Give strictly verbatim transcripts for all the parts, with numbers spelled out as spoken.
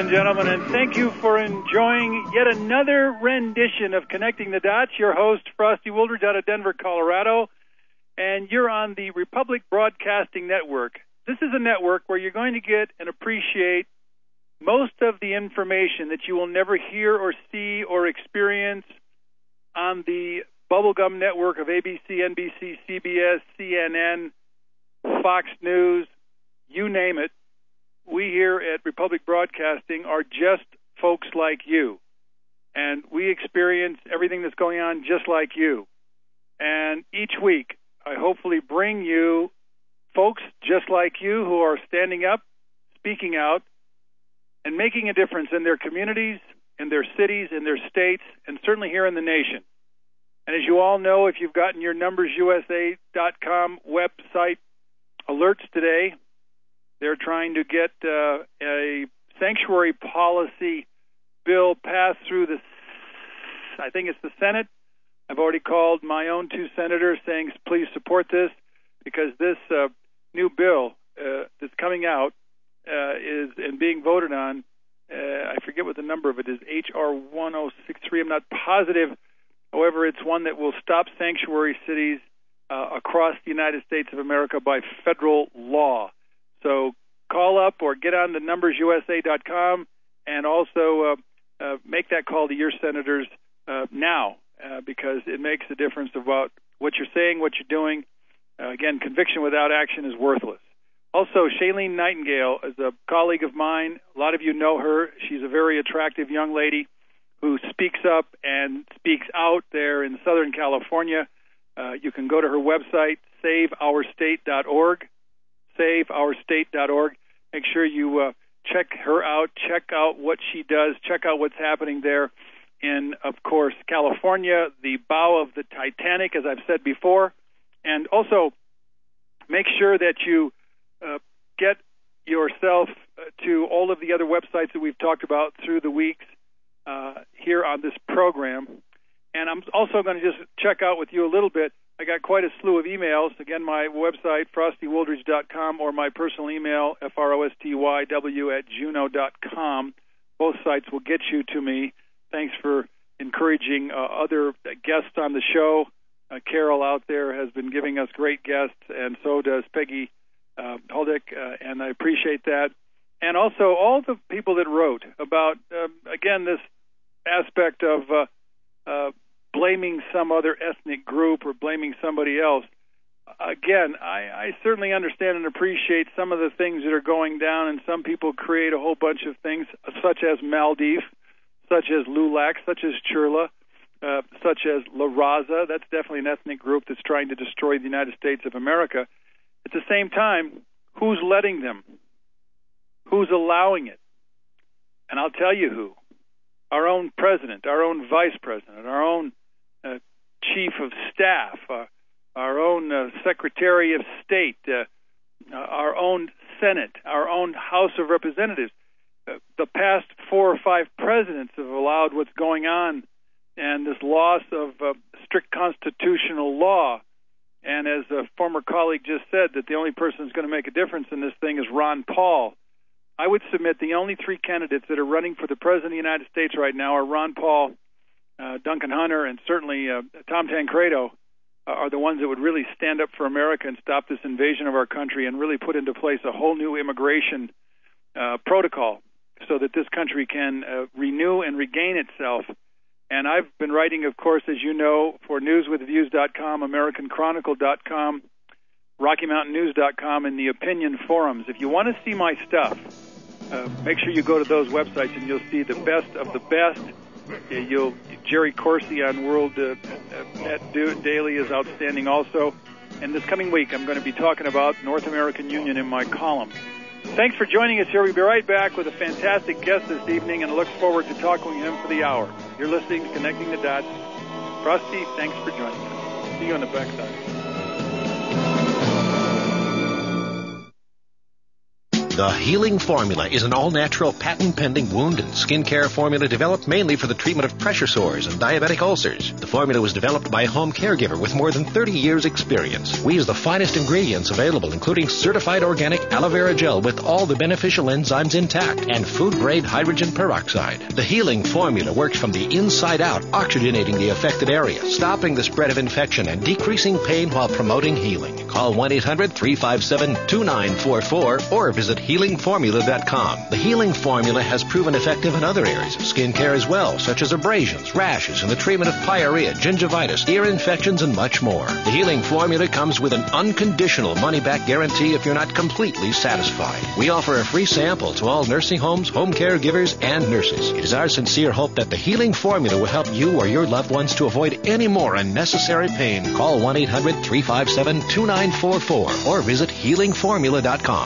and gentlemen, and thank you for enjoying yet another rendition of Connecting the Dots. Your host, Frosty Wooldridge, out of Denver, Colorado, and you're on the Republic Broadcasting Network. This is a network where you're going to get and appreciate most of the information that you will never hear or see or experience on the bubblegum network of A B C, N B C, C B S, C N N, Fox News, you name it. We here at Republic Broadcasting are just folks like you, and we experience everything that's going on just like you. And each week, I hopefully bring you folks just like you who are standing up, speaking out, and making a difference in their communities, in their cities, in their states, and certainly here in the nation. And as you all know, if you've gotten your numbers U S A dot com website alerts today, they're trying to get uh, a sanctuary policy bill passed through the, I think it's the Senate. I've already called my own two senators saying, please support this, because this uh, new bill uh, that's coming out uh, is and being voted on, uh, I forget what the number of it is, H R one oh six three. I'm not positive. However, it's one that will stop sanctuary cities uh, across the United States of America by federal law. So call up or get on the numbers U S A dot com and also uh, uh, make that call to your senators uh, now uh, because it makes a difference about what you're saying, what you're doing. Uh, again, conviction without action is worthless. Also, Shailene Nightingale is a colleague of mine. A lot of you know her. She's a very attractive young lady who speaks up and speaks out there in Southern California. Uh, you can go to her website, save our state dot org. save our state dot org. Make sure you uh, check her out, check out what she does, check out what's happening there in, of course, California, the bow of the Titanic, as I've said before. And also make sure that you uh, get yourself to all of the other websites that we've talked about through the weeks uh, here on this program. And I'm also going to just check out with you a little bit. I got quite a slew of emails. Again, my website, frosty wooldridge dot com, or my personal email, F R O S T Y W at juno dot com. Both sites will get you to me. Thanks for encouraging uh, other guests on the show. Uh, Carol out there has been giving us great guests, and so does Peggy uh, Holdick, uh, and I appreciate that. And also all the people that wrote about, uh, again, this aspect of uh, uh, blaming some other ethnic group or blaming somebody else. Again, I, I certainly understand and appreciate some of the things that are going down, and some people create a whole bunch of things, such as Maldives, such as Lulac, such as Churla, uh, such as La Raza. That's definitely an ethnic group that's trying to destroy the United States of America. At the same time, who's letting them? Who's allowing it? And I'll tell you who. Our own president, our own vice president, our own uh, chief of staff, uh, our own uh, secretary of state, uh, uh, our own Senate, our own House of Representatives. Uh, the past four or five presidents have allowed what's going on and this loss of uh, strict constitutional law. And as a former colleague just said, that the only person who's going to make a difference in this thing is Ron Paul. I would submit the only three candidates that are running for the President of the United States right now are Ron Paul, uh, Duncan Hunter, and certainly uh, Tom Tancredo uh, are the ones that would really stand up for America and stop this invasion of our country and really put into place a whole new immigration uh, protocol so that this country can uh, renew and regain itself. And I've been writing, of course, as you know, for news with views dot com, American Chronicle dot com, Rocky Mountain News dot com, and the Opinion Forums. If you want to see my stuff, uh, make sure you go to those websites and you'll see the best of the best. Uh, you'll Jerry Corsi on World uh, Net Daily is outstanding also. And this coming week, I'm going to be talking about North American Union in my column. Thanks for joining us here. We'll be right back with a fantastic guest this evening, and look forward to talking with him for the hour. You're listening to Connecting the Dots. Frosty, thanks for joining us. See you on the backside. The Healing Formula is an all-natural, patent-pending wound and skincare formula developed mainly for the treatment of pressure sores and diabetic ulcers. The formula was developed by a home caregiver with more than thirty years' experience. We use the finest ingredients available, including certified organic aloe vera gel with all the beneficial enzymes intact and food-grade hydrogen peroxide. The Healing Formula works from the inside out, oxygenating the affected area, stopping the spread of infection, and decreasing pain while promoting healing. Call one eight hundred three five seven two nine four four or visit healing formula dot com. The Healing Formula has proven effective in other areas of skincare as well, such as abrasions, rashes, and the treatment of pyorrhea, gingivitis, ear infections, and much more. The Healing Formula comes with an unconditional money-back guarantee if you're not completely satisfied. We offer a free sample to all nursing homes, home caregivers, and nurses. It is our sincere hope that the Healing Formula will help you or your loved ones to avoid any more unnecessary pain. Call one eight hundred three five seven two nine four four or visit healing formula dot com.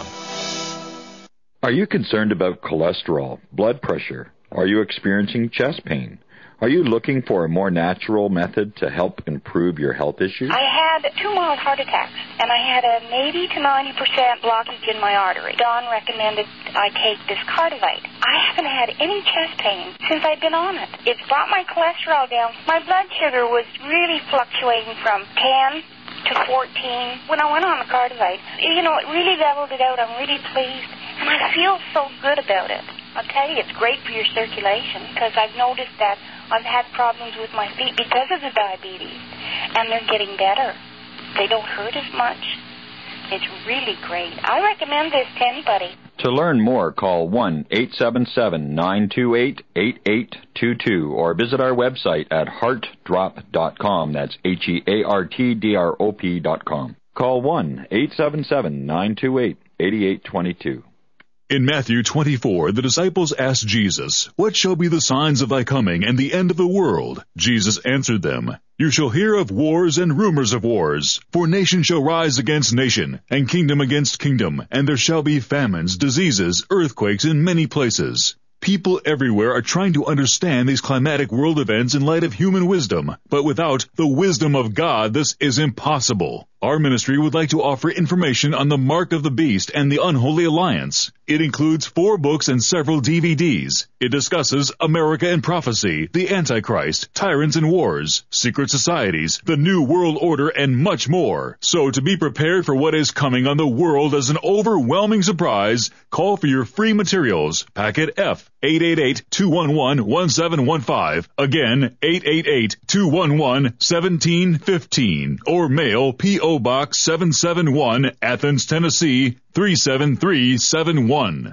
Are you concerned about cholesterol, blood pressure? Are you experiencing chest pain? Are you looking for a more natural method to help improve your health issues? I had two mild heart attacks, and I had an eighty to ninety percent blockage in my artery. Don recommended I take this Cardivite. I haven't had any chest pain since I've been on it. It's brought my cholesterol down. My blood sugar was really fluctuating from ten to fourteen when I went on the Cardivite. You know, it really leveled it out. I'm really pleased, and I feel so good about it. I'll tell you, it's great for your circulation, because I've noticed that I've had problems with my feet because of the diabetes, and they're getting better. They don't hurt as much. It's really great. I recommend this to anybody. To learn more, call one eight seven seven nine two eight eight eight two two or visit our website at heart drop dot com. That's H E A R T D R O P dot com. Call one eight seven seven nine two eight eight eight two two. In Matthew twenty-four, the disciples asked Jesus, "What shall be the signs of thy coming and the end of the world?" Jesus answered them, "You shall hear of wars and rumors of wars. For nation shall rise against nation, and kingdom against kingdom, and there shall be famines, diseases, earthquakes in many places." People everywhere are trying to understand these climatic world events in light of human wisdom, but without the wisdom of God, this is impossible. Our ministry would like to offer information on the Mark of the Beast and the Unholy Alliance. It includes four books and several D V Ds. It discusses America and prophecy, the Antichrist, tyrants and wars, secret societies, the New World Order, and much more. So to be prepared for what is coming on the world as an overwhelming surprise, call for your free materials. Packet F, eight eight eight, two one one, one seven one five. Again, eight eight eight, two one one, one seven one five. Or mail P O Box seven seven one, Athens, Tennessee, three seven three seven one.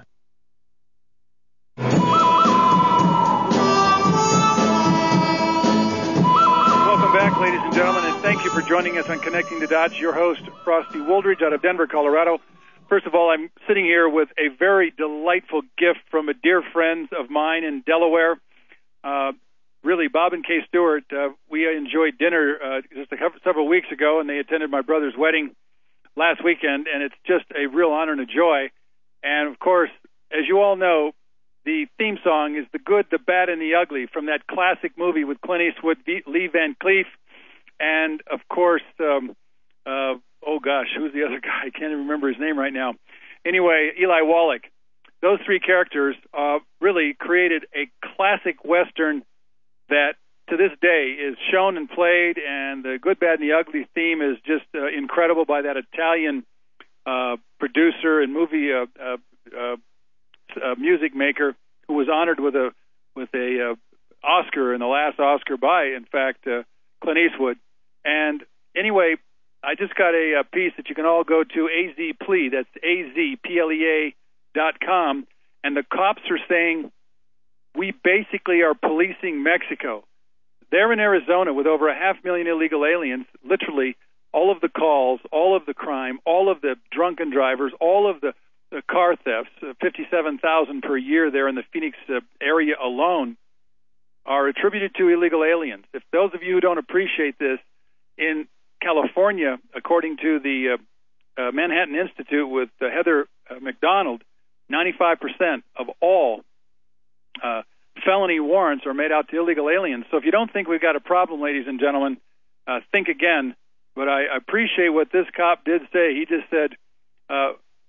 Welcome back, ladies and gentlemen, and thank you for joining us on Connecting the Dots. Your host, Frosty Wooldridge, out of Denver, Colorado. First of all, I'm sitting here with a very delightful gift from a dear friend of mine in Delaware. Uh, really, Bob and Kay Stewart, uh, we enjoyed dinner uh, just a couple, several weeks ago, and they attended my brother's wedding last weekend, and it's just a real honor and a joy. And, of course, as you all know, the theme song is The Good, the Bad, and the Ugly from that classic movie with Clint Eastwood, Lee Van Cleef, and, of course, um, uh, oh, gosh, who's the other guy? I can't even remember his name right now. Anyway, Eli Wallach. Those three characters uh, really created a classic Western that to this day is shown and played, and the Good, Bad, and the Ugly theme is just uh, incredible by that Italian uh, producer and movie uh, uh, uh, uh, music maker who was honored with a with a uh, Oscar, and the last Oscar by, in fact, uh, Clint Eastwood. And anyway, I just got a, a piece that you can all go to, A Z Plea, that's A Z P L E A dot com, and the cops are saying, we basically are policing Mexico. They're in Arizona with over a half million illegal aliens, literally all of the calls, all of the crime, all of the drunken drivers, all of the, the car thefts, uh, fifty-seven thousand per year there in the Phoenix uh, area alone, are attributed to illegal aliens. If those of you who don't appreciate this, in California, according to the uh, uh, Manhattan Institute with uh, Heather uh, McDonald, ninety-five percent of all uh, felony warrants are made out to illegal aliens. So if you don't think we've got a problem, ladies and gentlemen, uh, think again. But I appreciate what this cop did say. He just said, uh,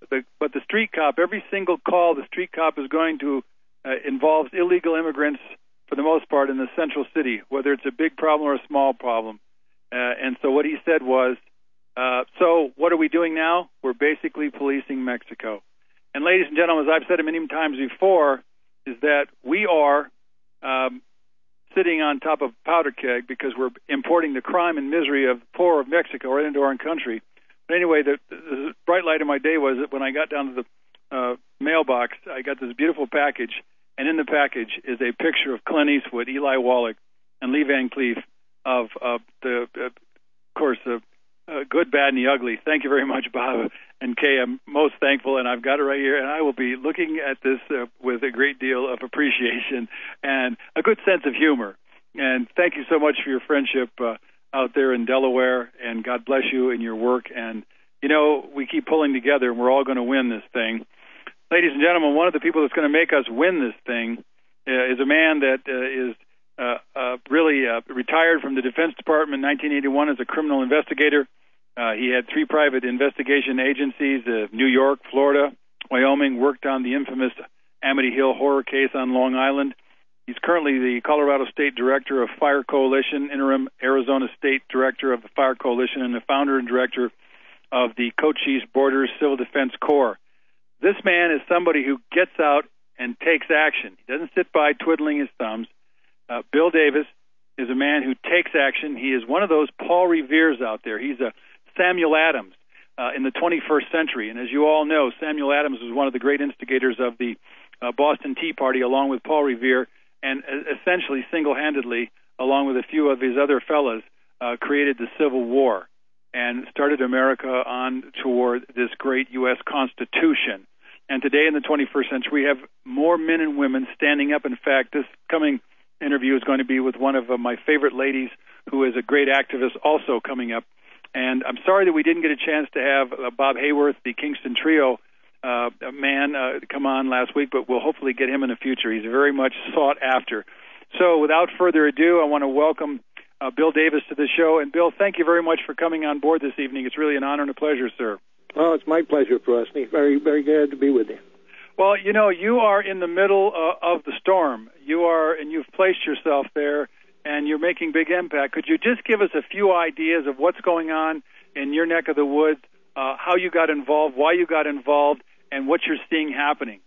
the, but the street cop, every single call, the street cop is going to uh, involves illegal immigrants for the most part in the central city, whether it's a big problem or a small problem. Uh, and so what he said was, uh, so what are we doing now? We're basically policing Mexico. And ladies and gentlemen, as I've said it many times before, is that we are um, sitting on top of a powder keg because we're importing the crime and misery of the poor of Mexico right into our own country. But anyway, the, the bright light of my day was that when I got down to the uh, mailbox, I got this beautiful package, and in the package is a picture of Clint Eastwood, Eli Wallach, and Lee Van Cleef of uh, the, uh, of course, the uh, good, bad, and the ugly. Thank you very much, Bob and Kay. I'm most thankful, and I've got it right here, and I will be looking at this uh, with a great deal of appreciation and a good sense of humor. And thank you so much for your friendship uh, out there in Delaware, and God bless you in your work. And, you know, we keep pulling together, and we're all going to win this thing. Ladies and gentlemen, one of the people that's going to make us win this thing uh, is a man that uh, is uh, uh, really uh, retired from the Defense Department in nineteen eighty-one as a criminal investigator. Uh, he had three private investigation agencies, uh, New York, Florida, Wyoming, worked on the infamous Amity Hill horror case on Long Island. He's currently the Colorado State Director of Fire Coalition, interim Arizona State Director of the Fire Coalition, and the founder and director of the Cochise Borders Civil Defense Corps. This man is somebody who gets out and takes action. He doesn't sit by twiddling his thumbs. Uh, Bill Davis is a man who takes action. He is one of those Paul Reveres out there. He's a Samuel Adams uh, in the twenty-first century. And as you all know, Samuel Adams was one of the great instigators of the uh, Boston Tea Party, along with Paul Revere, and uh, essentially single-handedly, along with a few of his other fellows, uh, created the Civil War and started America on toward this great U S Constitution. And today in the twenty-first century, we have more men and women standing up. In fact, this coming interview is going to be with one of uh, my favorite ladies who is a great activist also coming up. And I'm sorry that we didn't get a chance to have uh, Bob Hayworth, the Kingston Trio uh, man, uh, come on last week, but we'll hopefully get him in the future. He's very much sought after. So without further ado, I want to welcome uh, Bill Davis to the show. And, Bill, thank you very much for coming on board this evening. It's really an honor and a pleasure, sir. Oh, it's my pleasure, Frosty. Very, very glad to be with you. Well, you know, you are in the middle uh, of the storm. You are, and you've placed yourself there, and you're making big impact. Could you just give us a few ideas of what's going on in your neck of the woods, uh, how you got involved, why you got involved, and what you're seeing happening?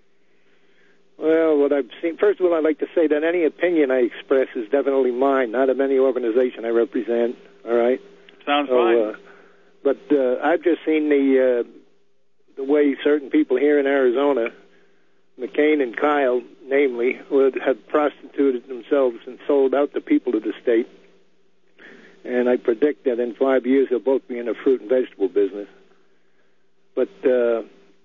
Well, what I've seen, first of all, I'd like to say that any opinion I express is definitely mine, not of any organization I represent, all right? Sounds so, fine. Uh, but uh, I've just seen the uh, the way certain people here in Arizona, McCain and Kyle, namely, would have prostituted themselves and sold out the people of the state. And I predict that in five years they'll both be in the fruit and vegetable business. But uh,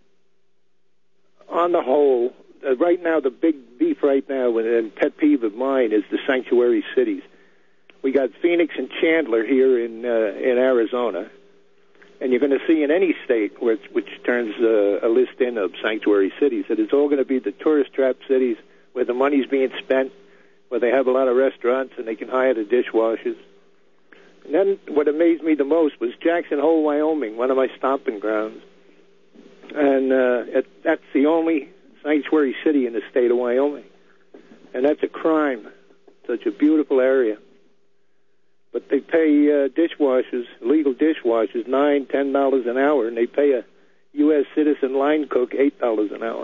on the whole, uh, right now, the big beef right now, and pet peeve of mine, is the sanctuary cities. We got Phoenix and Chandler here in uh, in Arizona. And you're going to see in any state which, which turns uh, a list in of sanctuary cities that it's all going to be the tourist-trapped cities where the money's being spent, where they have a lot of restaurants and they can hire the dishwashers. And then what amazed me the most was Jackson Hole, Wyoming, one of my stomping grounds. And uh, it, that's the only sanctuary city in the state of Wyoming. And that's a crime. Such a beautiful area. But they pay uh, dishwashers, legal dishwashers, nine, ten dollars an hour, and they pay a U S citizen line cook eight dollars an hour.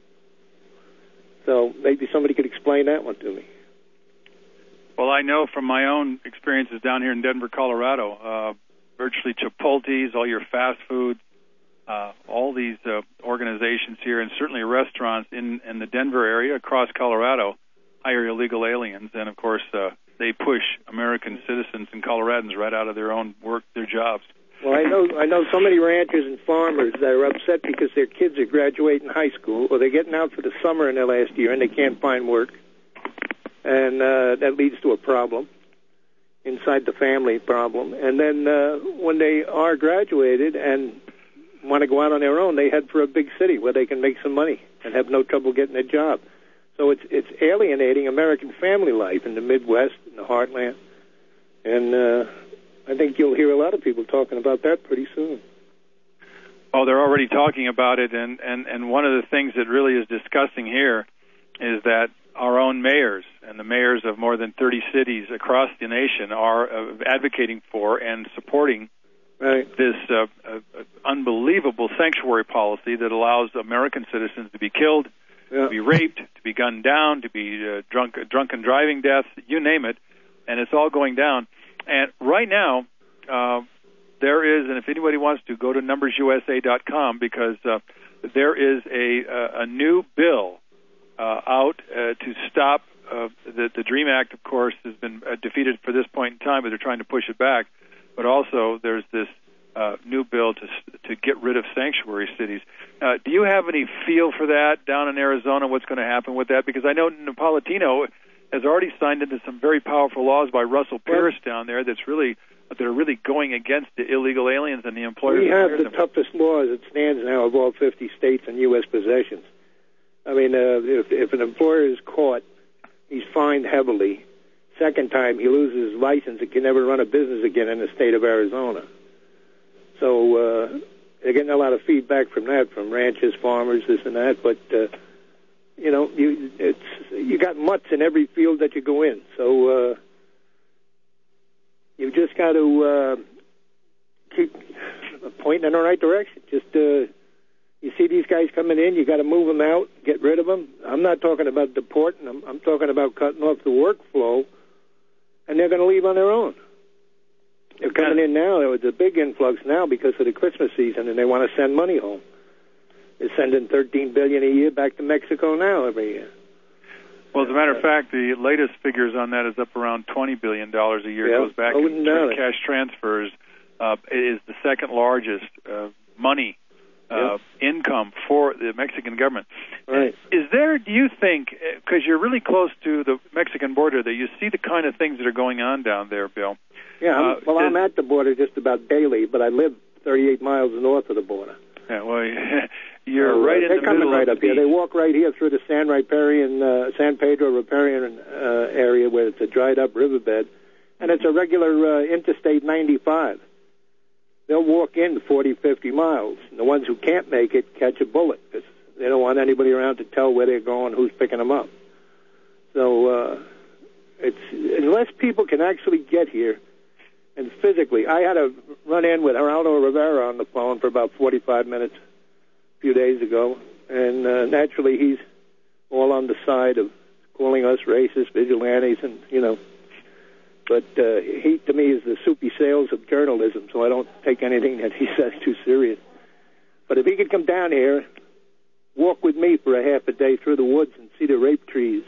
So maybe somebody could explain that one to me. Well, I know from my own experiences down here in Denver, Colorado, uh, virtually Chipotle's, all your fast food, uh, all these uh, organizations here, and certainly restaurants in, in the Denver area across Colorado hire illegal aliens, and of course uh, they push American citizens and Coloradans right out of their own work, their jobs. Well, I know I know so many ranchers and farmers that are upset because their kids are graduating high school, or they're getting out for the summer in their last year, and they can't find work. And uh, that leads to a problem inside the family problem. And then uh, when they are graduated and want to go out on their own, they head for a big city where they can make some money and have no trouble getting a job. So it's it's alienating American family life in the Midwest, in the heartland. And uh, I think you'll hear a lot of people talking about that pretty soon. Oh, they're already talking about it, and, and, and one of the things that really is disgusting here is that our own mayors and the mayors of more than thirty cities across the nation are uh, advocating for and supporting right. this uh, uh, unbelievable sanctuary policy that allows American citizens to be killed, yeah. to be raped, to be gunned down, to be uh, drunk, drunken driving deaths, you name it, and it's all going down. And right now, uh, there is, and if anybody wants to, go to numbers U S A dot com because uh, there is a, a, a new bill uh, out uh, to stop uh, the, the DREAM Act, of course, has been uh, defeated for this point in time, but they're trying to push it back. But also there's this uh, new bill to to get rid of sanctuary cities. Uh, do you have any feel for that down in Arizona, what's going to happen with that? Because I know Napolitano has already signed into some very powerful laws by Russell Pierce down there that's really that are really going against the illegal aliens and the employers. We have the them. toughest law as it stands now of all fifty states and U S possessions. I mean, uh, if, if an employer is caught, he's fined heavily. Second time, he loses his license and can never run a business again in the state of Arizona. So uh, they're getting a lot of feedback from that, from ranchers, farmers, this and that. But uh, you know, you it's you got mutts in every field that you go in. So uh, you just got to uh, keep pointing in the right direction. Just uh, you see these guys coming in, you got to move them out, get rid of them. I'm not talking about deporting them. I'm talking about cutting off the workflow, and they're going to leave on their own. They're coming in now. There was a big influx now because of the Christmas season, and they want to send money home. They're sending thirteen billion dollars a year back to Mexico now every year. Well, as a matter of fact, the latest figures on that is up around twenty billion dollars a year. Yeah, It goes back in cash transfers. Uh, it is the second largest uh, money uh, yeah. income for the Mexican government. Right. Is there, do you think, because you're really close to the Mexican border, that you see the kind of things that are going on down there, Bill? Yeah, I'm, uh, well, does, I'm at the border just about daily, but I live thirty-eight miles north of the border. Yeah, well, you're so, right uh, in they're the coming middle right of up the here. They walk right here through the San Riparian, uh, San Pedro Riparian uh, area where it's a dried-up riverbed, and it's a regular uh, Interstate ninety-five. They'll walk in forty, fifty miles. And the ones who can't make it catch a bullet because they don't want anybody around to tell where they're going, who's picking them up. So uh, it's unless people can actually get here and physically. I had a run-in with Geraldo Rivera on the phone for about forty-five minutes a few days ago, and uh, naturally he's all on the side of calling us racist, vigilantes, and, you know. But uh, he, to me, is the soupy sales of journalism, so I don't take anything that he says too serious. But if he could come down here, walk with me for a half a day through the woods and see the rape trees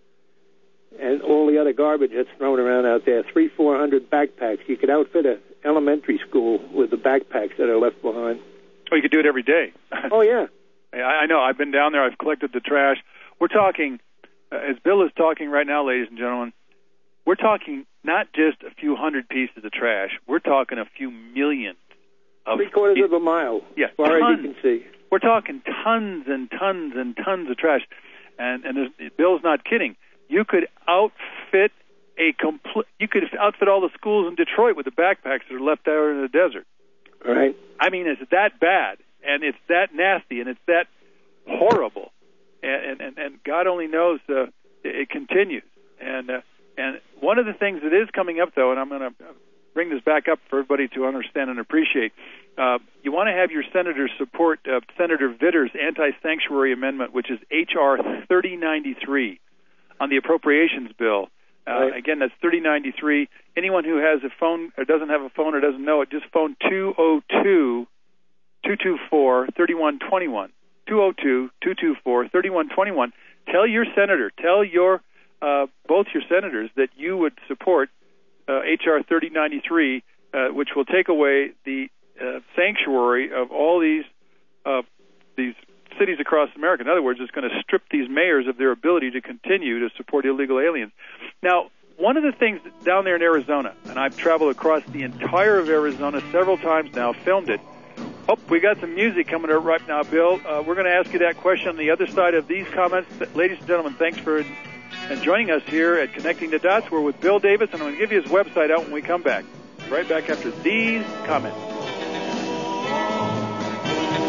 and all the other garbage that's thrown around out there, three, four hundred backpacks. You could outfit an elementary school with the backpacks that are left behind. Oh, you could do it every day. Oh, yeah. I, I know. I've been down there. I've collected the trash. We're talking, uh, as Bill is talking right now, ladies and gentlemen, we're talking not just a few hundred pieces of trash. We're talking a few million. Of Three quarters of a mile, yeah, as far tons. as you can see. We're talking tons and tons and tons of trash. And, and Bill's not kidding. You could outfit a complete. You could outfit all the schools in Detroit with the backpacks that are left out in the desert. Right. I mean, it's that bad, and it's that nasty, and it's that horrible, and and, and God only knows uh, it, it continues. And uh, and one of the things that is coming up, though, and I'm going to bring this back up for everybody to understand and appreciate. Uh, you want to have your senators support uh, Senator Vitter's anti-sanctuary amendment, which is H R thirty ninety-three. On the appropriations bill. Uh, right. Again, that's thirty ninety-three. Anyone who has a phone or doesn't have a phone or doesn't know it, just phone two oh two, two two four, three one two one. two oh two, two two four, three one two one. Tell your senator, tell your uh, both your senators that you would support uh, H R thirty ninety-three, uh, which will take away the uh, sanctuary of all these uh, these cities across America. In other words, it's going to strip these mayors of their ability to continue to support illegal aliens. Now, one of the things down there in Arizona, and I've traveled across the entire of Arizona several times now, filmed it. Oh, we got some music coming up right now, Bill. Uh, we're going to ask you that question on the other side of these comments. Ladies and gentlemen, thanks for uh, joining us here at Connecting the Dots. We're with Bill Davis, and I'm going to give you his website out when we come back. Right back after these comments.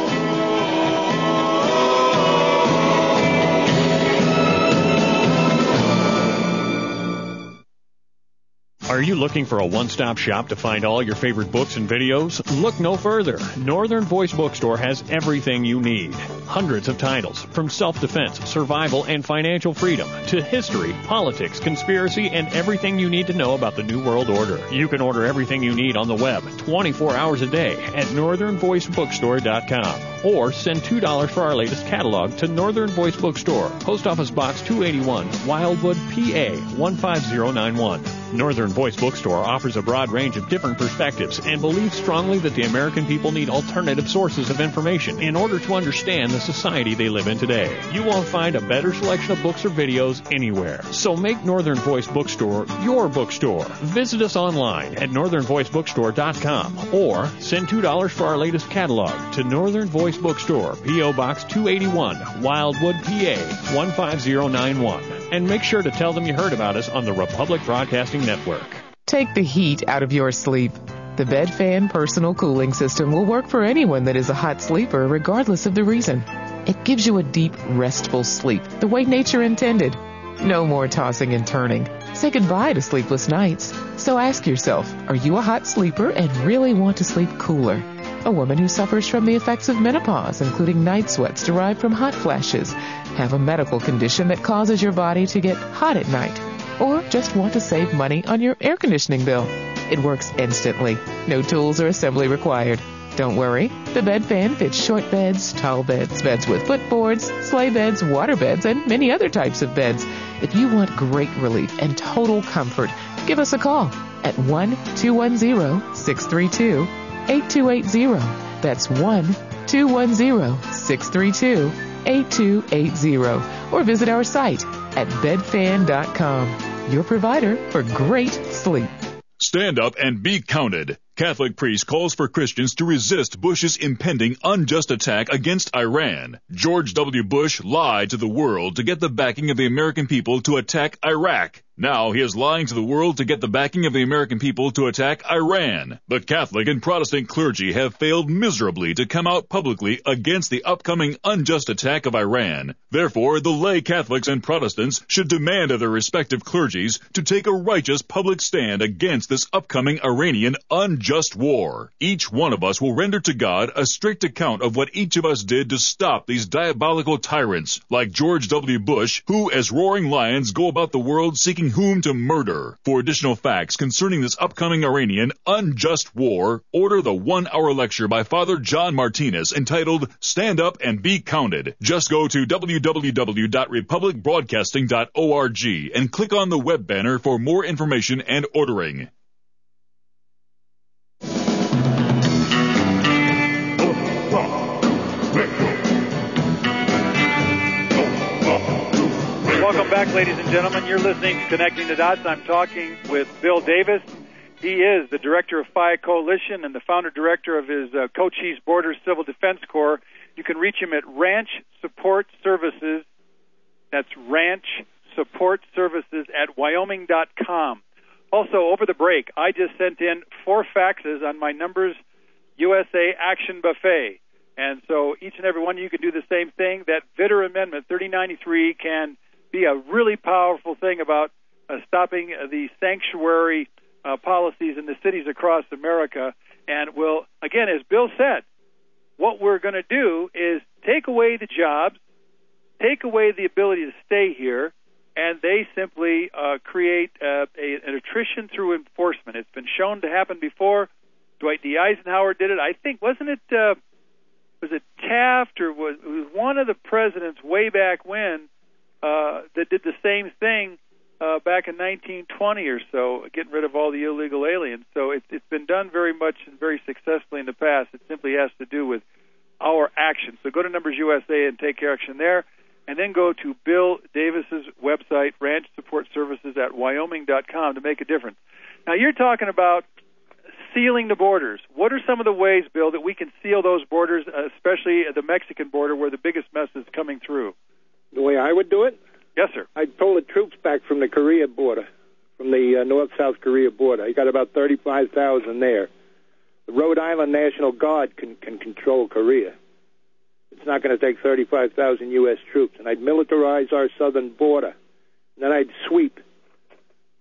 Are you looking for a one-stop shop to find all your favorite books and videos? Look no further. Northern Voice Bookstore has everything you need. Hundreds of titles, from self-defense, survival, and financial freedom, to history, politics, conspiracy, and everything you need to know about the New World Order. You can order everything you need on the web twenty-four hours a day at northern voice bookstore dot com. Or send two dollars for our latest catalog to Northern Voice Bookstore, Post Office Box two eighty-one, Wildwood, P A one five zero nine one. Northern Voice Bookstore offers a broad range of different perspectives and believes strongly that the American people need alternative sources of information in order to understand the society they live in today. You won't find a better selection of books or videos anywhere. So make Northern Voice Bookstore your bookstore. Visit us online at northern voice bookstore dot com or send two dollars for our latest catalog to Northern Voice Bookstore, P O Box two eighty-one, Wildwood, P A one five zero nine one. And make sure to tell them you heard about us on the Republic Broadcasting Network. Take the heat out of your sleep. The BedFan Personal Cooling System will work for anyone that is a hot sleeper, regardless of the reason. It gives you a deep, restful sleep, the way nature intended. No more tossing and turning. Say goodbye to sleepless nights. So ask yourself, are you a hot sleeper and really want to sleep cooler? A woman who suffers from the effects of menopause, including night sweats derived from hot flashes, have a medical condition that causes your body to get hot at night, or just want to save money on your air conditioning bill. It works instantly. No tools or assembly required. Don't worry, the BedFan fits short beds, tall beds, beds with footboards, sleigh beds, water beds, and many other types of beds. If you want great relief and total comfort, give us a call at one two one zero, six three two, eight two eight zero. That's one two one zero, six three two, eight two eight zero. Or visit our site at bed fan dot com. Your provider for great sleep. Stand up and be counted. Catholic priest calls for Christians to resist Bush's impending unjust attack against Iran. George W. Bush lied to the world to get the backing of the American people to attack Iraq. Now he is lying to the world to get the backing of the American people to attack Iran. The Catholic and Protestant clergy have failed miserably to come out publicly against the upcoming unjust attack of Iran. Therefore, the lay Catholics and Protestants should demand of their respective clergies to take a righteous public stand against this upcoming Iranian unjust war. Each one of us will render to God a strict account of what each of us did to stop these diabolical tyrants, like George W. Bush, who, as roaring lions, go about the world seeking whom to murder. For additional facts concerning this upcoming Iranian unjust war, order the one-hour lecture by Father John Martinez entitled Stand Up and Be Counted. Just go to w w w dot republic broadcasting dot org and click on the web banner for more information and ordering. Welcome back, ladies and gentlemen. You're listening to Connecting the Dots. I'm talking with Bill Davis. He is the director of Fire Coalition and the founder director of his uh, Cochise Border Civil Defense Corps. You can reach him at Ranch Support Services. That's Ranch Support Services at wyoming dot com. Also, over the break, I just sent in four faxes on my Numbers U S A Action Buffet. And so each and every one of you can do the same thing. That Vitter Amendment thirty ninety-three can be a really powerful thing about uh, stopping uh, the sanctuary uh, policies in the cities across America. And will, again, as Bill said, what we're going to do is take away the jobs, take away the ability to stay here, and they simply uh, create uh, a, an attrition through enforcement. It's been shown to happen before. Dwight D. Eisenhower did it. I think, wasn't it, uh, was it Taft or was it was one of the presidents way back when uh, that did the same thing uh, back in nineteen twenty or so, getting rid of all the illegal aliens. So it, it's been done very much and very successfully in the past. It simply has to do with our action. So go to Numbers U S A and take action there. And then go to Bill Davis's website, Ranch Support Services at wyoming dot com, to make a difference. Now, you're talking about sealing the borders. What are some of the ways, Bill, that we can seal those borders, especially the Mexican border where the biggest mess is coming through? The way I would do it? Yes, sir. I'd pull the troops back from the Korea border, from the uh, North-South Korea border. You got about thirty-five thousand there. The Rhode Island National Guard can, can control Korea. It's not going to take thirty-five thousand U S troops. And I'd militarize our southern border. And then I'd sweep.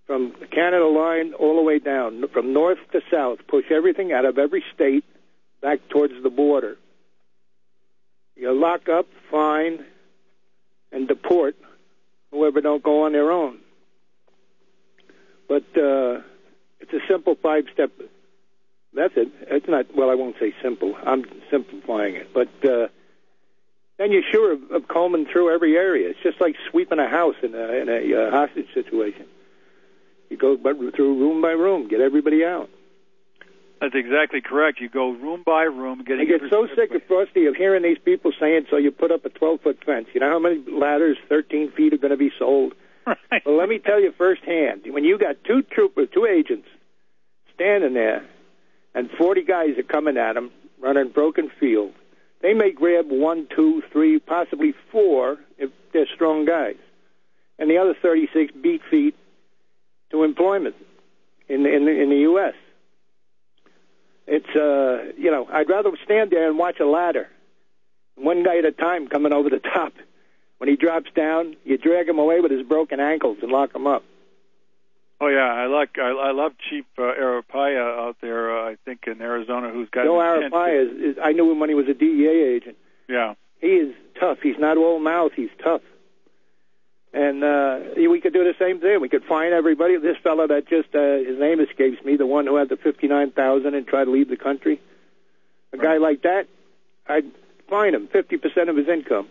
from the Canada line all the way down, from north to south, push everything out of every state back towards the border. You lock up, fine, and deport whoever don't go on their own. But uh, it's a simple five-step method. It's not, well, I won't say simple. I'm simplifying it. But uh, then you're sure of, of combing through every area. It's just like sweeping a house in a, in a uh, hostage situation. You go through room by room, get everybody out. That's exactly correct. You go room by room, getting. I get so sick of Frosty of hearing these people saying, "So you put up a twelve-foot fence." You know how many ladders, thirteen feet, are going to be sold? Right. Well, let me tell you firsthand. When you got two troopers, two agents standing there, and forty guys are coming at them, running broken field, they may grab one, two, three, possibly four if they're strong guys, and the other thirty-six beat feet to employment in the, in the, in the U S It's, uh, you know, I'd rather stand there and watch a ladder, one guy at a time coming over the top. When he drops down, you drag him away with his broken ankles and lock him up. Oh yeah, I like I, I love Chief uh, Arapaya out there. Uh, I think in Arizona, who's got. Joe Arapaya is, is. I knew him when he was a D E A agent. Yeah. He is tough. He's not old mouth. He's tough. And uh, we could do the same thing. We could find everybody. This fellow that just, uh, his name escapes me, the one who had the fifty-nine thousand and tried to leave the country. A guy like that, I'd fine him fifty percent of his income.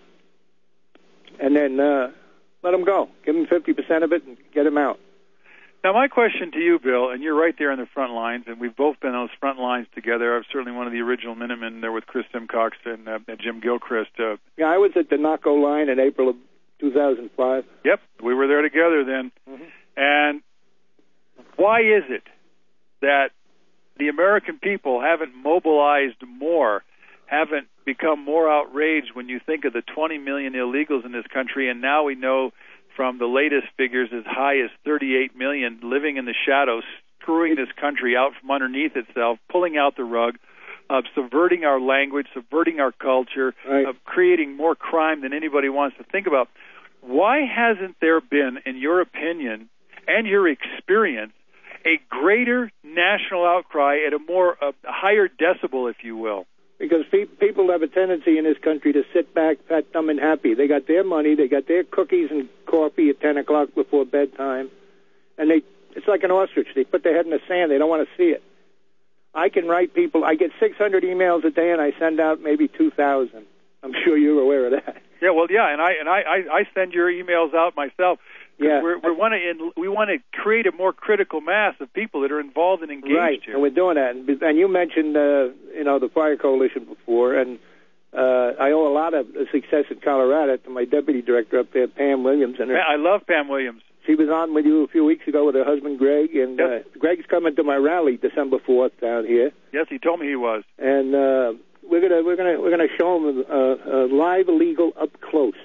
And then uh, let him go. Give him fifty percent of it and get him out. Now, my question to you, Bill, and you're right there on the front lines, and we've both been on those front lines together. I'm certainly one of the original Minutemen there with Chris Simcox and, uh, and Jim Gilchrist. Uh, yeah, I was at the Naco line in April of two thousand five. Yep, we were there together then. Mm-hmm. And why is it that the American people haven't mobilized more, haven't become more outraged when you think of the twenty million illegals in this country, and now we know from the latest figures as high as thirty-eight million living in the shadows, screwing this country out from underneath itself, pulling out the rug, of subverting our language, subverting our culture, right. of creating more crime than anybody wants to think about. Why hasn't there been, in your opinion and your experience, a greater national outcry at a more a higher decibel, if you will? Because pe- people have a tendency in this country to sit back, fat, dumb, and happy. They got their money, they got their cookies and coffee at ten o'clock before bedtime, and they it's like an ostrich. They put their head in the sand. They don't want to see it. I can write people. I get six hundred emails a day, and I send out maybe two thousand. I'm sure you're aware of that. Yeah, well, yeah, and I and I, I, I send your emails out myself. Yeah, we're, we want to we want to create a more critical mass of people that are involved and engaged right, here. And we're doing that. And, and you mentioned uh, you know the Fire Coalition before, and uh, I owe a lot of success in Colorado to my deputy director up there, Pam Williams. And her, I love Pam Williams. She was on with you a few weeks ago with her husband Greg, and yep. uh, Greg's coming to my rally December fourth down here. Yes, he told me he was. And uh, we're gonna we're gonna we're gonna show him uh, uh, live illegal up close.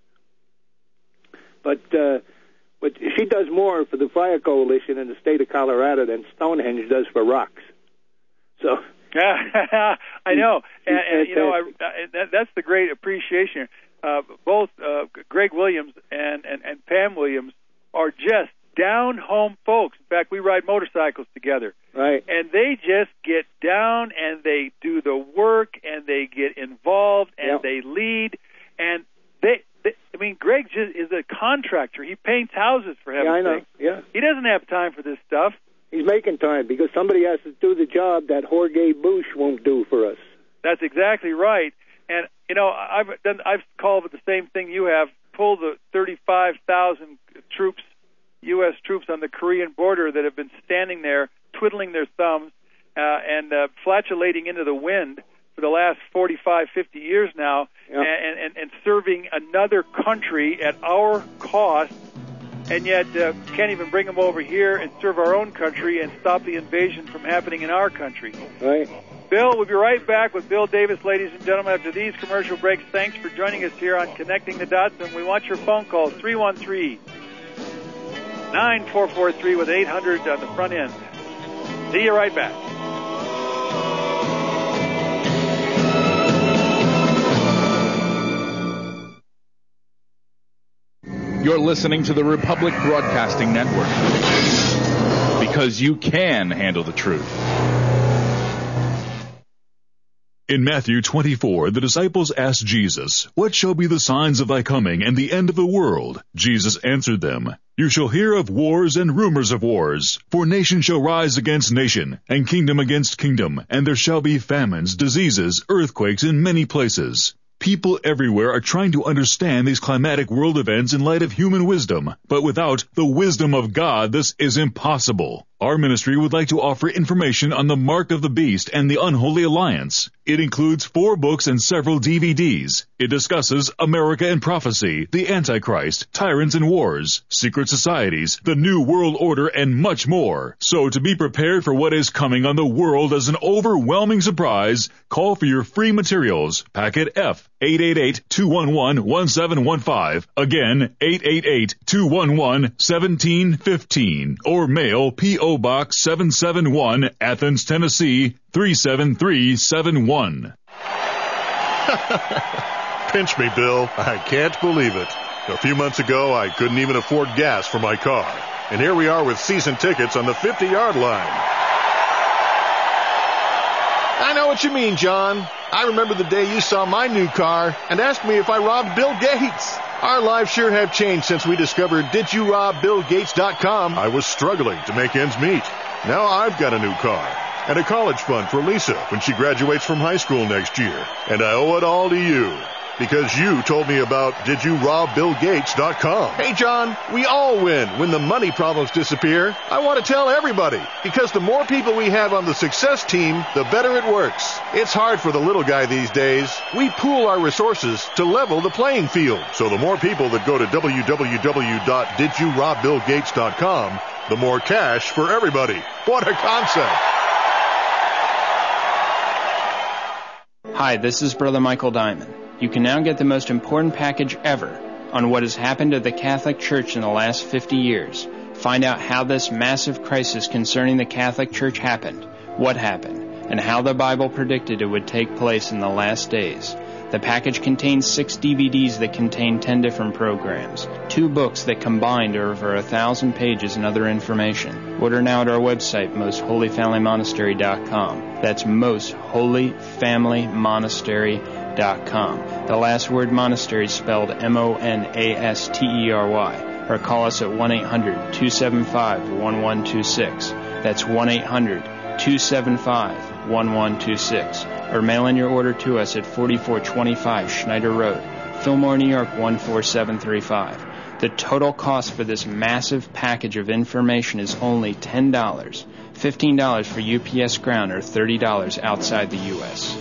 But uh, but she does more for the Fire Coalition in the state of Colorado than Stonehenge does for rocks. So. I know, and, and you know, I, I, that, that's the great appreciation. Uh, both uh, Greg Williams and, and, and Pam Williams are just down-home folks. In fact, we ride motorcycles together. Right. And they just get down, and they do the work, and they get involved, and yep. they lead. And they, they, I mean, Greg just is a contractor. He paints houses, for heaven's yeah, I know. sake. Yeah. He doesn't have time for this stuff. He's making time because somebody has to do the job that Jorge Bush won't do for us. That's exactly right. And, you know, I've done, I've called it the same thing you have, pull the thirty-five thousand troops, U S troops on the Korean border that have been standing there, twiddling their thumbs uh, and uh, flatulating into the wind for the last forty-five, fifty years now, yep. and, and, and serving another country at our cost, and yet uh, can't even bring them over here and serve our own country and stop the invasion from happening in our country. Right. Bill, we'll be right back with Bill Davis, ladies and gentlemen, after these commercial breaks. Thanks for joining us here on Connecting the Dots, and we want your phone calls, three one three, nine four four three with eight hundred on the front end. See you right back. You're listening to the Republic Broadcasting Network, because you can handle the truth. In Matthew twenty-four, the disciples asked Jesus, "What shall be the signs of thy coming and the end of the world?" Jesus answered them, "You shall hear of wars and rumors of wars, for nation shall rise against nation, and kingdom against kingdom, and there shall be famines, diseases, earthquakes in many places." People everywhere are trying to understand these climatic world events in light of human wisdom, but without the wisdom of God, this is impossible. Our ministry would like to offer information on the Mark of the Beast and the Unholy Alliance. It includes four books and several D V Ds. It discusses America and Prophecy, the Antichrist, Tyrants and Wars, Secret Societies, the New World Order, and much more. So to be prepared for what is coming on the world as an overwhelming surprise, call for your free materials. Packet F, eight eight eight, two one one, one seven one five. Again, eight eight eight, two one one, one seven one five. Or mail P O Box seven seven one, Athens, Tennessee, three seven three seven one. Pinch me, Bill. I can't believe it. A few months ago, I couldn't even afford gas for my car. And here we are with season tickets on the fifty-yard line. I know what you mean, John. I remember the day you saw my new car and asked me if I robbed Bill Gates. Our lives sure have changed since we discovered did you rob bill gates dot com. I was struggling to make ends meet. Now I've got a new car and a college fund for Lisa when she graduates from high school next year. And I owe it all to you because you told me about did you rob bill gates dot com. Hey, John, we all win when the money problems disappear. I want to tell everybody because the more people we have on the success team, the better it works. It's hard for the little guy these days. We pool our resources to level the playing field. So the more people that go to w w w dot did you rob bill gates dot com, the more cash for everybody. What a concept. Hi, this is Brother Michael Diamond. You can now get the most important package ever on what has happened to the Catholic Church in the last fifty years. Find out how this massive crisis concerning the Catholic Church happened, what happened, and how the Bible predicted it would take place in the last days. The package contains six D V Ds that contain ten different programs, two books that combined are over a thousand pages and other information. Order now at our website, most holy family monastery dot com. That's most holy family monastery dot com. The last word monastery is spelled M O N A S T E R Y. Or call us at one eight hundred, two seven five, one one two six. That's one eight hundred, two seven five, one one two six. Or mail in your order to us at forty-four twenty-five Schneider Road, Fillmore, New York one four seven three five. The total cost for this massive package of information is only ten dollars, fifteen dollars for U P S ground, or thirty dollars outside the U S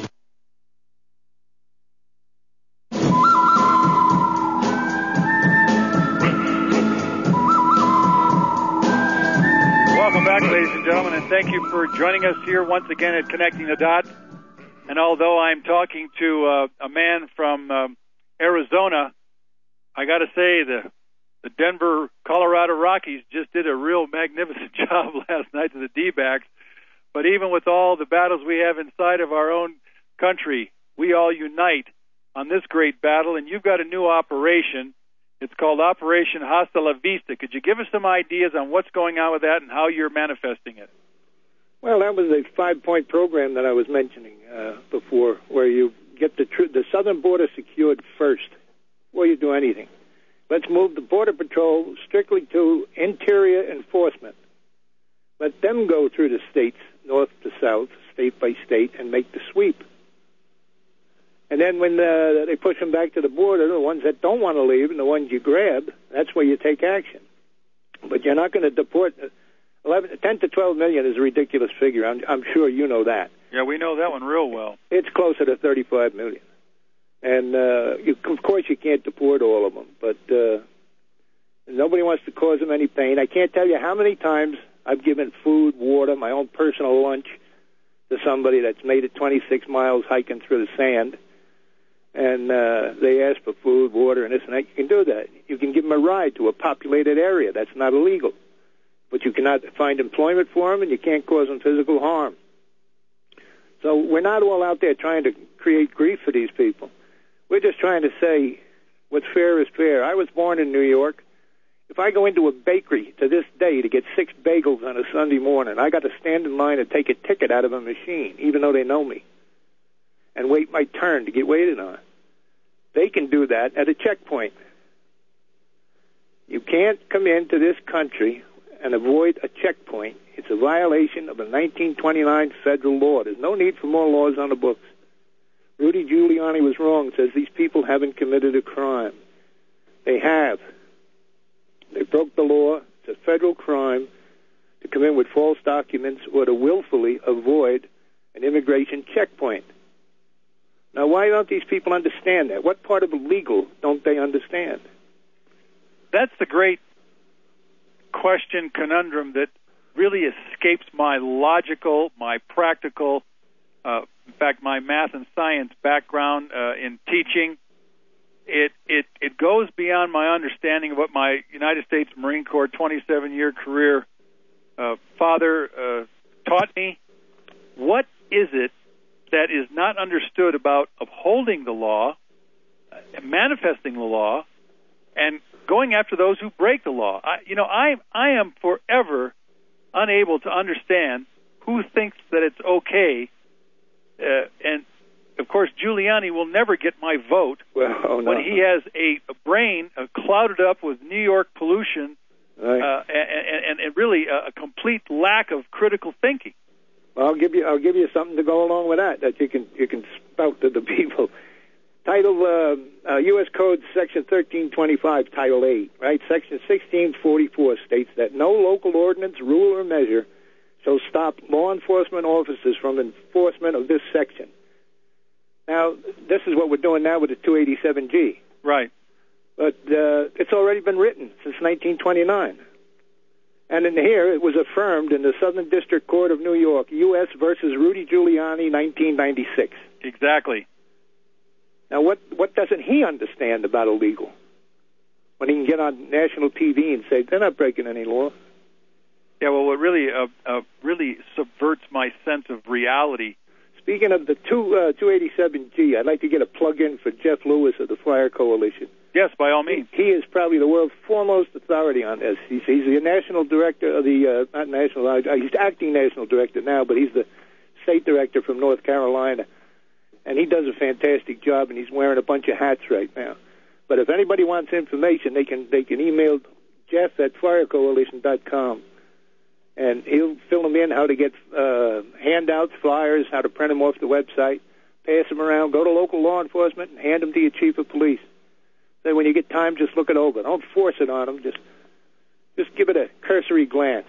Welcome back, ladies and gentlemen, and thank you for joining us here once again at Connecting the Dots. And although I'm talking to uh, a man from um, Arizona, I got to say the the Denver, Colorado Rockies just did a real magnificent job last night to the D-backs. But even with all the battles we have inside of our own country, we all unite on this great battle. And you've got a new operation. It's called Operation Hasta la Vista. Could you give us some ideas on what's going on with that and how you're manifesting it? Well, that was a five-point program that I was mentioning uh, before, where you get the tr- the southern border secured first before you do anything. Let's move the Border Patrol strictly to interior enforcement. Let them go through the states, north to south, state by state, and make the sweep. And then when uh, they push them back to the border, the ones that don't want to leave and the ones you grab, that's where you take action. But you're not going to deport... eleven, ten to twelve million is a ridiculous figure. I'm, I'm sure you know that. Yeah, we know that one real well. It's closer to thirty-five million. And, uh, you, of course, you can't deport all of them, but uh, nobody wants to cause them any pain. I can't tell you how many times I've given food, water, my own personal lunch to somebody that's made it twenty-six miles hiking through the sand, and uh, they ask for food, water, and this and that. You can do that. You can give them a ride to a populated area. That's not illegal. But you cannot find employment for them, and you can't cause them physical harm. So we're not all out there trying to create grief for these people. We're just trying to say what's fair is fair. I was born in New York. If I go into a bakery to this day to get six bagels on a Sunday morning, I got to stand in line and take a ticket out of a machine, even though they know me, and wait my turn to get waited on. They can do that at a checkpoint. You can't come into this country and avoid a checkpoint. It's a violation of a nineteen twenty-nine federal law. There's no need for more laws on the books. Rudy Giuliani was wrong. Says these people haven't committed a crime. They have. They broke the law. It's a federal crime to come in with false documents or to willfully avoid an immigration checkpoint. Now, why don't these people understand that? What part of the legal don't they understand? That's the great question, conundrum that really escapes my logical, my practical, uh, in fact, my math and science background uh, in teaching. It, it it goes beyond my understanding of what my United States Marine Corps twenty-seven year career uh, father uh, taught me. What is it that is not understood about upholding the law, uh, manifesting the law, and going after those who break the law? I, you know, I I am forever unable to understand who thinks that it's okay, uh, and of course, Giuliani will never get my vote well, oh, no. when he has a, a brain uh, clouded up with New York pollution right. uh, and, and, and really a, a complete lack of critical thinking. Well, I'll give you I'll give you something to go along with that that you can you can spout to the people. Title uh, uh, U S Code Section thirteen twenty-five, Title eight, right? Section sixteen forty-four states that no local ordinance, rule, or measure shall stop law enforcement officers from enforcement of this section. Now, this is what we're doing now with the two eighty-seven G. Right. But uh, it's already been written since nineteen twenty-nine. And in here, it was affirmed in the Southern District Court of New York, U S versus Rudy Giuliani, nineteen ninety-six. Exactly. Now, what, what doesn't he understand about illegal? When he can get on national T V and say, they're not breaking any law. Yeah, well, what really, uh, uh, really subverts my sense of reality. Speaking of the two, uh, two eighty-seven G, I'd like to get a plug-in for Jeff Lewis of the Fire Coalition. Yes, by all means. He, he is probably the world's foremost authority on this. He's, he's the national director of the, uh, not national, uh, he's acting national director now, but he's the state director from North Carolina. And he does a fantastic job, and he's wearing a bunch of hats right now. But if anybody wants information, they can they can email Jeff at fire coalition dot com. And he'll fill them in how to get uh, handouts, flyers, how to print them off the website, pass them around, go to local law enforcement, and hand them to your chief of police. So when you get time, just look it over. Don't force it on them. Just just give it a cursory glance.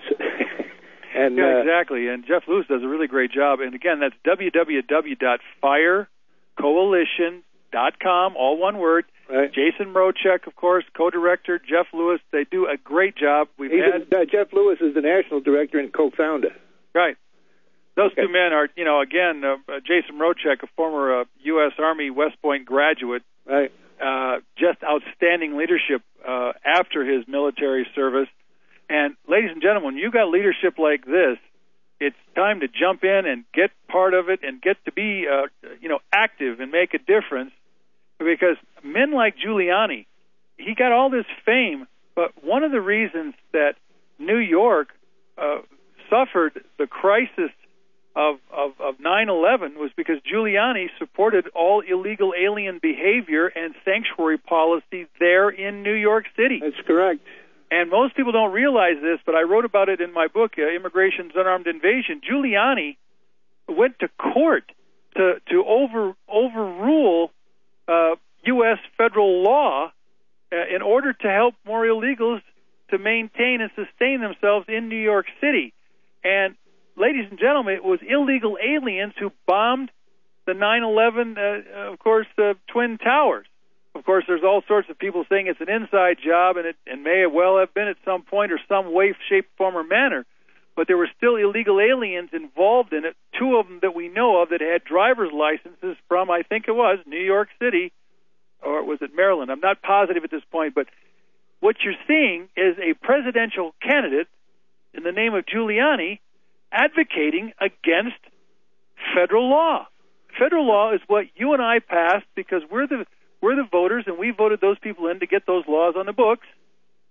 and yeah, uh, exactly. And Jeff Lewis does a really great job. And again, that's w w w dot fire coalition dot com, all one word. Right. Jason Mrochek, of course, co-director, Jeff Lewis. They do a great job. We've He's had a, uh, Jeff Lewis is the national director and co-founder. Right. Those okay. two men are, you know, again, uh, uh, Jason Mrochek, a former uh, U S Army West Point graduate, right? Uh, just outstanding leadership uh, after his military service. And ladies and gentlemen, when you got leadership like this, it's time to jump in and get part of it and get to be, uh, you know, active and make a difference. Because men like Giuliani, he got all this fame, but one of the reasons that New York uh, suffered the crisis of, of, of nine eleven was because Giuliani supported all illegal alien behavior and sanctuary policy there in New York City. That's correct. And most people don't realize this, but I wrote about it in my book, uh, Immigration's Unarmed Invasion. Giuliani went to court to, to over overrule Uh, U S federal law uh, in order to help more illegals to maintain and sustain themselves in New York City. And, ladies and gentlemen, it was illegal aliens who bombed the nine eleven, uh, of course, the Twin Towers. Of course, there's all sorts of people saying it's an inside job, and it and may well have been at some point or some way, shape, form, or manner. But there were still illegal aliens involved in it, two of them that we know of that had driver's licenses from, I think it was, New York City, or was it Maryland? I'm not positive at this point, but what you're seeing is a presidential candidate in the name of Giuliani advocating against federal law. Federal law is what you and I passed because we're the we're the voters, and we voted those people in to get those laws on the books.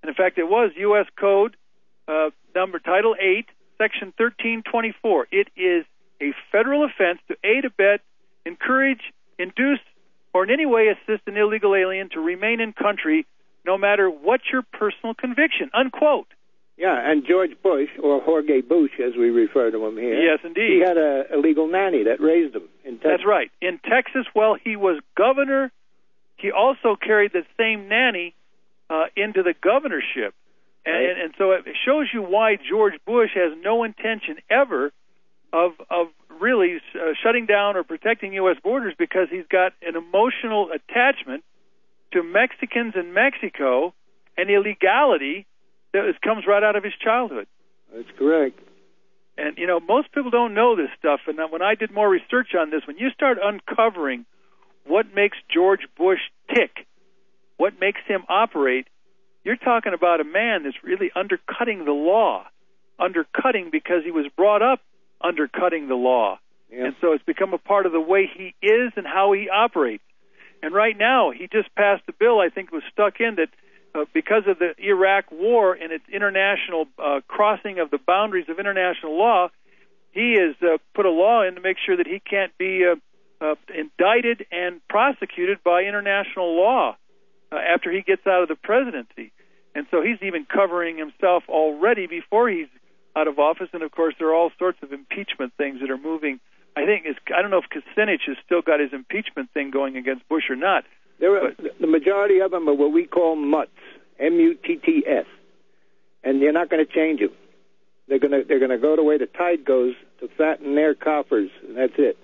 And in fact, it was U S Code uh, number Title eight, Section thirteen twenty-four. It is a federal offense to aid, abet, encourage, induce, or in any way assist an illegal alien to remain in country, no matter what your personal conviction, unquote. Yeah, and George Bush, or Jorge Bush, as we refer to him here. Yes, indeed. He had a illegal nanny that raised him in Texas. That's right. In Texas, while he was governor, he also carried the same nanny uh, into the governorship. And, right. and, and so it shows you why George Bush has no intention ever of of really uh, shutting down or protecting U S borders, because he's got an emotional attachment to Mexicans in Mexico and illegality that is, comes right out of his childhood. That's correct. And, you know, most people don't know this stuff. And when I did more research on this, when you start uncovering what makes George Bush tick, what makes him operate, you're talking about a man that's really undercutting the law, undercutting because he was brought up undercutting the law. Yeah. And so it's become a part of the way he is and how he operates. And right now, he just passed a bill, I think it was stuck in, that uh, because of the Iraq war and its international uh, crossing of the boundaries of international law, he has uh, put a law in to make sure that he can't be uh, uh, indicted and prosecuted by international law uh, after he gets out of the presidency. And so he's even covering himself already before he's out of office. And, of course, there are all sorts of impeachment things that are moving. I think it's, I don't know if Kucinich has still got his impeachment thing going against Bush or not. There are, the majority of them are what we call mutts, M U T T S, and they're not going to change them. They're going to they're going to go the way the tide goes to fatten their coffers, and that's it.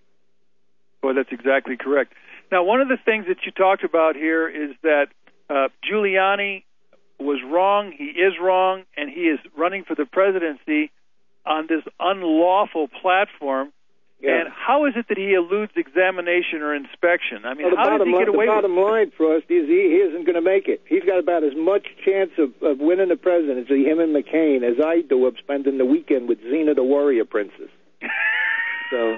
Well, that's exactly correct. Now, one of the things that you talked about here is that uh, Giuliani was wrong, he is wrong, and he is running for the presidency on this unlawful platform. Yeah. And how is it that he eludes examination or inspection? I mean, well, how does he get away with it? The bottom line, Frost, is he, he isn't going to make it. He's got about as much chance of, of winning the presidency, him and McCain, as I do of spending the weekend with Xena the Warrior Princess. So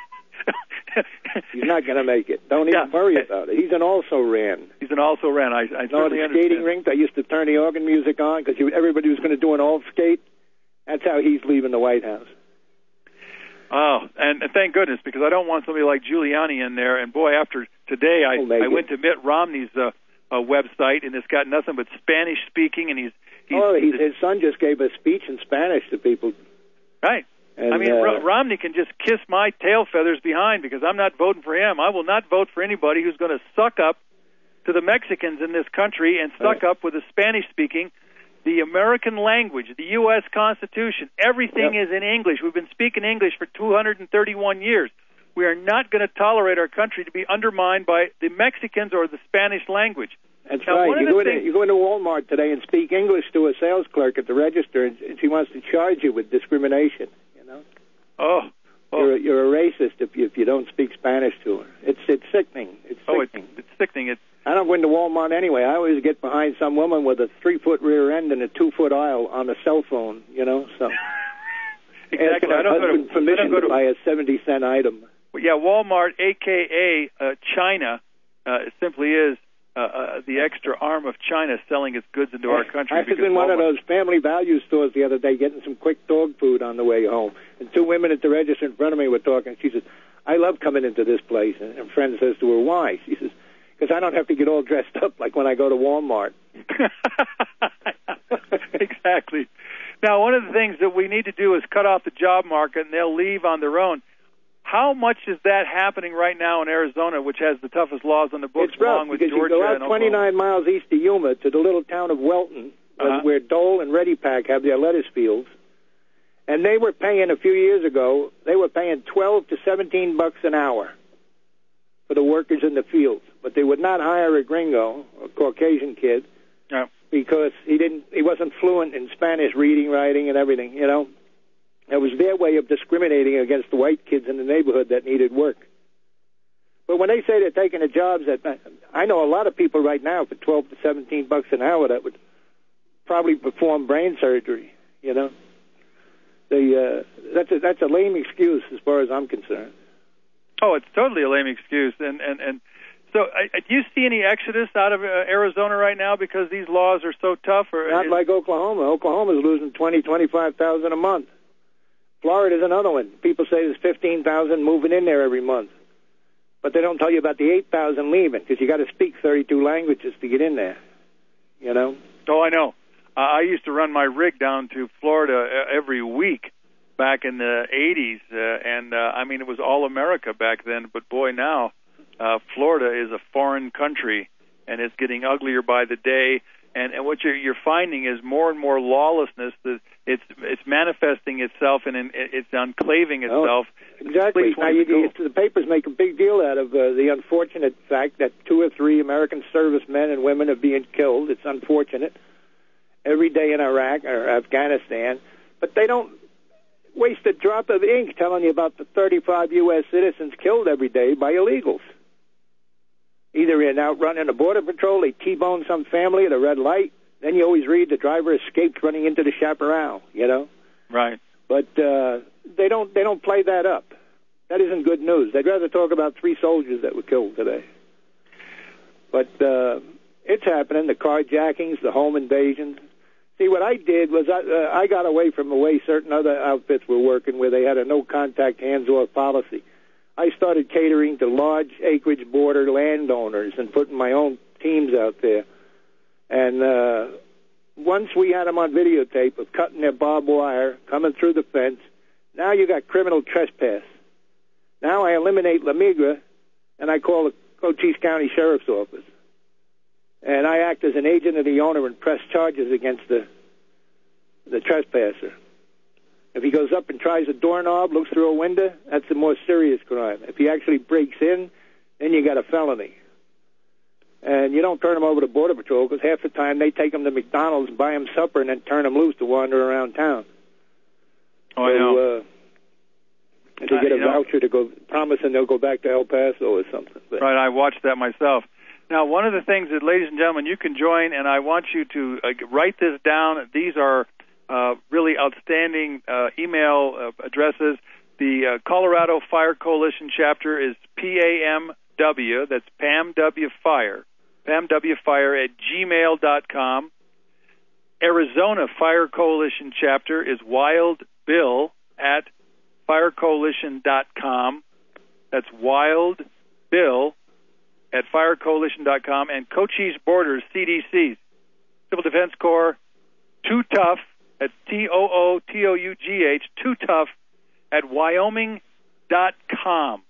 he's not going to make it. Don't even yeah. worry about it. He's an also-ran. He's an also-ran. I, I you know, the skating rink, I used to turn the organ music on because everybody was going to do an alt skate. That's how he's leaving the White House. Oh, and, and thank goodness, because I don't want somebody like Giuliani in there. And boy, after today, I, I went to Mitt Romney's uh, uh, website, and it's got nothing but Spanish speaking, and he's... he's oh, he's, his son just gave a speech in Spanish to people. Right. And, I mean, uh, Romney can just kiss my tail feathers behind, because I'm not voting for him. I will not vote for anybody who's going to suck up to the Mexicans in this country and suck right. up with the Spanish-speaking. The American language, the U S Constitution, everything yep. is in English. We've been speaking English for two hundred thirty-one years. We are not going to tolerate our country to be undermined by the Mexicans or the Spanish language. That's now, right. You go, things... into, you go into Walmart today and speak English to a sales clerk at the register, and she wants to charge you with discrimination. You know? Oh. oh. You're, you're a racist if you, if you don't speak Spanish to her. It's it's sickening. It's oh, sickening. It's, it's sickening. It's I don't go into Walmart anyway. I always get behind some woman with a three-foot rear end and a two-foot aisle on a cell phone, you know. So exactly. Ask my I don't husband go to, permission I don't go to, to buy a seventy-cent item. Well, yeah, Walmart, a k a. Uh, China, uh, it simply is uh, uh, the extra arm of China selling its goods into our country. I was in one of those family value stores the other day getting some quick dog food on the way home, and two women at the register in front of me were talking. She says, I love coming into this place. And a friend says to her, why? She says, because I don't have to get all dressed up like when I go to Walmart. Exactly. Now, one of the things that we need to do is cut off the job market, and they'll leave on their own. How much is that happening right now in Arizona, which has the toughest laws on the books, it's rough, along with because Georgia you go out and twenty-nine miles east of Yuma to the little town of Welton, uh-huh. where Dole and Ready Pack have their lettuce fields, and they were paying, a few years ago, they were paying twelve to seventeen bucks an hour for the workers in the fields. But they would not hire a gringo, a Caucasian kid, no. because he didn't. He wasn't fluent in Spanish reading, writing, and everything. You know, it was their way of discriminating against the white kids in the neighborhood that needed work. But when they say they're taking the jobs, that I know a lot of people right now for twelve to seventeen bucks an hour that would probably perform brain surgery. You know, the uh, that's a, that's a lame excuse as far as I'm concerned. Oh, it's totally a lame excuse, and and and So, uh, do you see any exodus out of uh, Arizona right now because these laws are so tough? Or Not is... like Oklahoma. Oklahoma's losing twenty, twenty-five thousand a month. Florida's another one. People say there's fifteen thousand moving in there every month, but they don't tell you about the eight thousand leaving because you got to speak thirty-two languages to get in there. You know. Oh, I know. Uh, I used to run my rig down to Florida every week back in the eighties, uh, and uh, I mean it was all America back then. But boy, now. Uh, Florida is a foreign country, and it's getting uglier by the day. And, and what you're, you're finding is more and more lawlessness. That it's it's manifesting itself, and in, it's enclaving itself. Oh, exactly. Now, you, you, the papers make a big deal out of uh, the unfortunate fact that two or three American servicemen and women are being killed. It's unfortunate every day in Iraq or Afghanistan, but they don't waste a drop of ink telling you about the thirty-five U S citizens killed every day by illegals. Either in out running the Border Patrol, they T-bone some family at a red light. Then you always read the driver escaped running into the chaparral, you know? Right. But uh, they don't they don't play that up. That isn't good news. They'd rather talk about three soldiers that were killed today. But uh, it's happening, the carjackings, the home invasions. See, what I did was I, uh, I got away from the way certain other outfits were working where they had a no-contact, hands-off policy. I started catering to large acreage border landowners and putting my own teams out there. And uh, once we had them on videotape of cutting their barbed wire, coming through the fence, now you got criminal trespass. Now I eliminate La Migra, and I call the Cochise County Sheriff's Office. And I act as an agent of the owner and press charges against the the trespasser. If he goes up and tries a doorknob, looks through a window, that's a more serious crime. If he actually breaks in, then you got a felony. And you don't turn him over to Border Patrol because half the time they take him to McDonald's and buy him supper and then turn him loose to wander around town. Oh, I know. So, uh, and to uh, get a know, voucher to go, promising they'll go back to El Paso or something. But, right, I watched that myself. Now, one of the things that, ladies and gentlemen, you can join, and I want you to uh, write this down. These are uh, really outstanding uh, email uh, addresses. The uh, Colorado Fire Coalition chapter is P A M W, that's Pam W. Fire, Pam W. Fire at gmail dot com. Arizona Fire Coalition chapter is Wild Bill at fire coalition dot com. That's Wild Bill at fire coalition dot com. And Cochise Borders, C D C, Civil Defense Corps, Too Tough, that's T O O T O U G H, Too Tough, at wyoming dot com.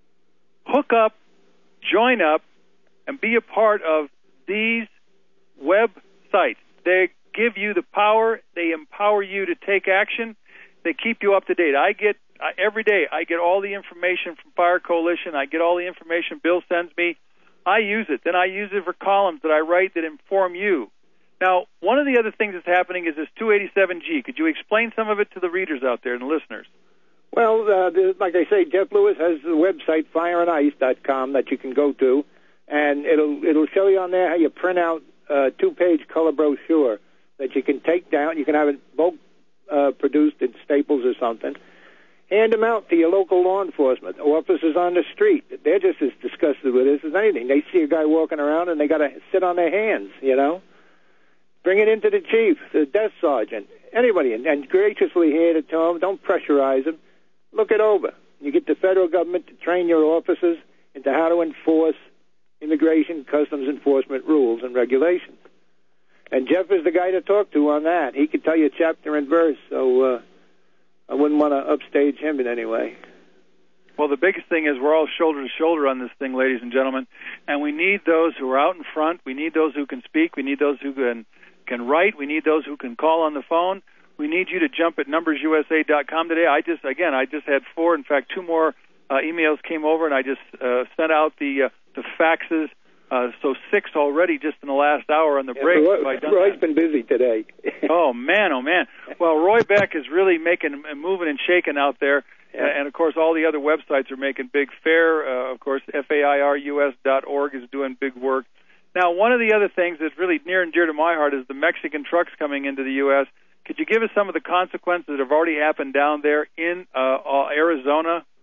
Hook up, join up, and be a part of these websites. They give you the power. They empower you to take action. They keep you up to date. I get, uh, every day, I get all the information from Fire Coalition. I get all the information Bill sends me. I use it. Then I use it for columns that I write that inform you. Now, one of the other things that's happening is this two eighty-seven G. Could you explain some of it to the readers out there and the listeners? Well, uh, like I say, Jeff Lewis has the website fire and ice dot com that you can go to, and it'll it'll show you on there how you print out a two-page color brochure that you can take down. You can have it bulk uh, produced in Staples or something. Hand them out to your local law enforcement, officers on the street. They're just as disgusted with this as anything. They see a guy walking around and they got to sit on their hands, you know. Bring it into the chief, the desk sergeant, anybody, and, and graciously hand it to them. Don't pressurize them. Look it over. You get the federal government to train your officers into how to enforce immigration, customs enforcement rules and regulations. And Jeff is the guy to talk to on that. He can tell you chapter and verse, so uh, I wouldn't want to upstage him in any way. Well, the biggest thing is we're all shoulder to shoulder on this thing, ladies and gentlemen, and we need those who are out in front. We need those who can speak. We need those who can, can write. We need those who can call on the phone. We need you to jump at numbers U S A dot com today. I just, again, I just had four. In fact, two more uh, emails came over, and I just uh, sent out the uh, the faxes. Uh, so six already just in the last hour on the yeah, break. Roy, Roy's that? been busy today. Oh, man, oh, man. Well, Roy Beck is really making and moving and shaking out there. Yeah. And, of course, all the other websites are making big fair. Uh, of course, F A I R U S dot org is doing big work. Now, one of the other things that's really near and dear to my heart is the Mexican trucks coming into the U S Could you give us some of the consequences that have already happened down there in uh, Arizona?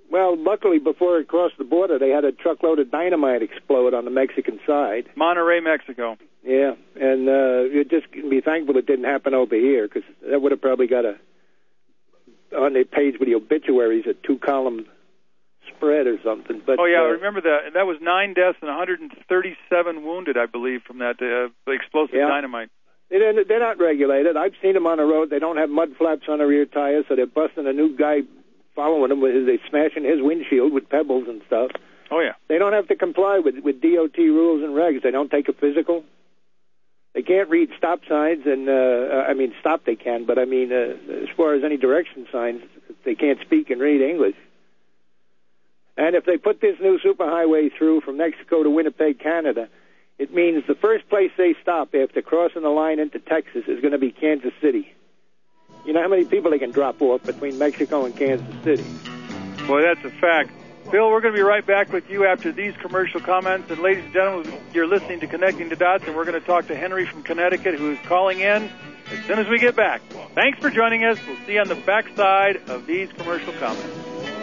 Well, luckily, before it crossed the border, they had a truckload of dynamite explode on the Mexican side. Monterrey, Mexico. Yeah, and uh, you just can be thankful it didn't happen over here, because that would have probably got a, on the page with the obituaries, a two-column spread or something. But oh, yeah, uh, I remember that. That was nine deaths and one hundred thirty-seven wounded, I believe, from that uh, explosive yeah. dynamite. They're, they're not regulated. I've seen them on the road. They don't have mud flaps on the rear tires, so they're busting a new guy following them. They're smashing his windshield with pebbles and stuff. Oh, yeah. They don't have to comply with, with D O T rules and regs. They don't take a physical. They can't read stop signs, and, uh, I mean, stop they can, but, I mean, uh, as far as any direction signs, they can't speak and read English. And if they put this new superhighway through from Mexico to Winnipeg, Canada, it means the first place they stop after crossing the line into Texas is going to be Kansas City. You know how many people they can drop off between Mexico and Kansas City? Boy, that's a fact. Bill, we're going to be right back with you after these commercial comments. And ladies and gentlemen, you're listening to Connecting the Dots, and we're going to talk to Henry from Connecticut, who's calling in as soon as we get back. Thanks for joining us. We'll see you on the backside of these commercial comments.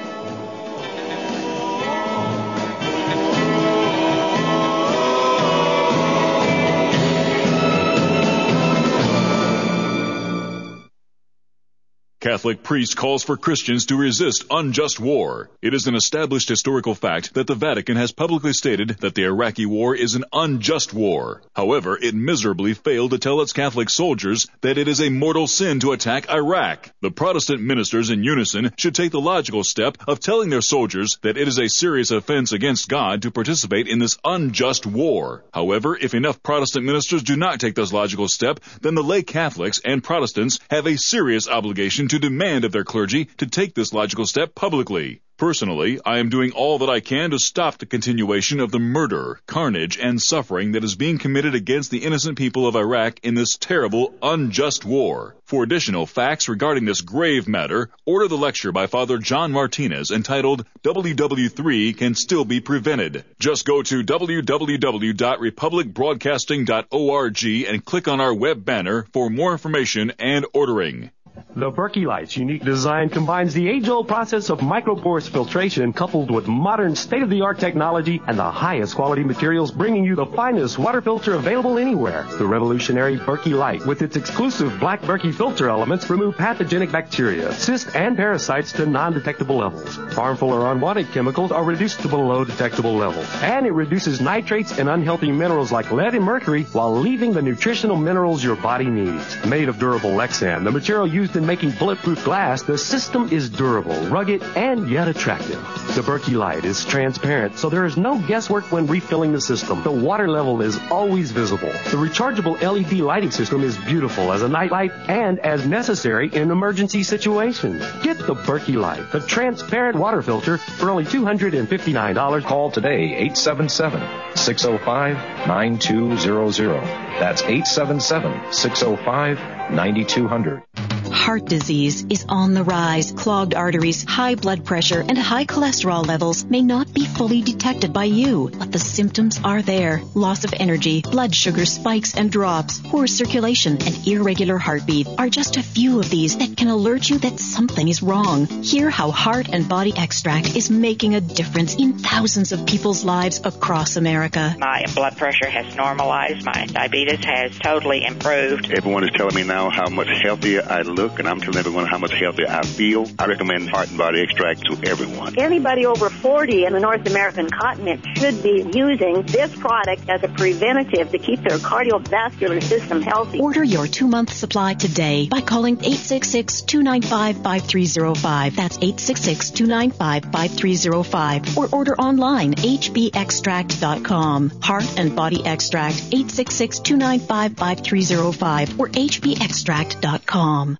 Catholic priest calls for Christians to resist unjust war. It is an established historical fact that the Vatican has publicly stated that the Iraqi war is an unjust war. However, it miserably failed to tell its Catholic soldiers that it is a mortal sin to attack Iraq. The Protestant ministers in unison should take the logical step of telling their soldiers that it is a serious offense against God to participate in this unjust war. However, if enough Protestant ministers do not take this logical step, then the lay Catholics and Protestants have a serious obligation to demand of their clergy to take this logical step publicly. Personally, I am doing all that I can to stop the continuation of the murder, carnage, and suffering that is being committed against the innocent people of Iraq in this terrible, unjust war. For additional facts regarding this grave matter, order the lecture by Father John Martinez entitled W W three Can Still Be Prevented. Just go to w w w dot republic broadcasting dot org and click on our web banner for more information and ordering. The Berkey Light's unique design combines the age-old process of microporous filtration coupled with modern state-of-the-art technology and the highest quality materials, bringing you the finest water filter available anywhere. The revolutionary Berkey Light, with its exclusive black Berkey filter elements, remove pathogenic bacteria, cysts, and parasites to non-detectable levels. Harmful or unwanted chemicals are reduced to below detectable levels. And it reduces nitrates and unhealthy minerals like lead and mercury while leaving the nutritional minerals your body needs. Made of durable Lexan, the material used in making bulletproof glass, the system is durable, rugged, and yet attractive. The Berkey Light is transparent, so there is no guesswork when refilling the system. The water level is always visible. The rechargeable L E D lighting system is beautiful as a night light and as necessary in emergency situations. Get the Berkey Light, the transparent water filter, for only two hundred fifty-nine dollars. Call today, eight seven seven, six oh five, nine two zero zero. That's eight seven seven, six oh five, nine two zero zero. Heart disease is on the rise. Clogged arteries, high blood pressure, and high cholesterol levels may not be fully detected by you, but the symptoms are there. Loss of energy, blood sugar spikes and drops, poor circulation, and irregular heartbeat are just a few of these that can alert you that something is wrong. Hear how Heart and Body Extract is making a difference in thousands of people's lives across America. My blood pressure has normalized. My diabetes has totally improved. Everyone is telling me now how much healthier I look, and I'm telling everyone how much healthier I feel. I recommend Heart and Body Extract to everyone. Anybody over forty in the North American continent should be using this product as a preventative to keep their cardiovascular system healthy. Order your two-month supply today by calling eight six six, two nine five, five three zero five. That's eight six six, two nine five, five three zero five. Or order online, h b extract dot com. Heart and Body Extract, eight six six, two nine five, five three zero five or h b extract dot com.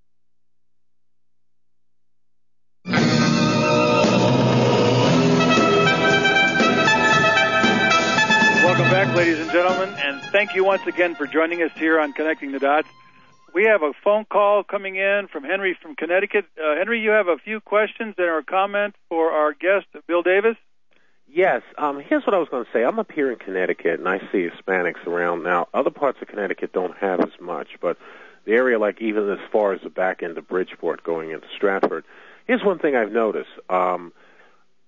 Welcome back, ladies and gentlemen, and thank you once again for joining us here on Connecting the Dots. We have a phone call coming in from Henry from Connecticut. Uh, Henry, you have a few questions and or comments for our guest, Bill Davis? Yes. Um, here's what I was going to say. I'm up here in Connecticut, and I see Hispanics around. Now, other parts of Connecticut don't have as much, but the area, like even as far as the back end of Bridgeport going into Stratford, here's one thing I've noticed. Um,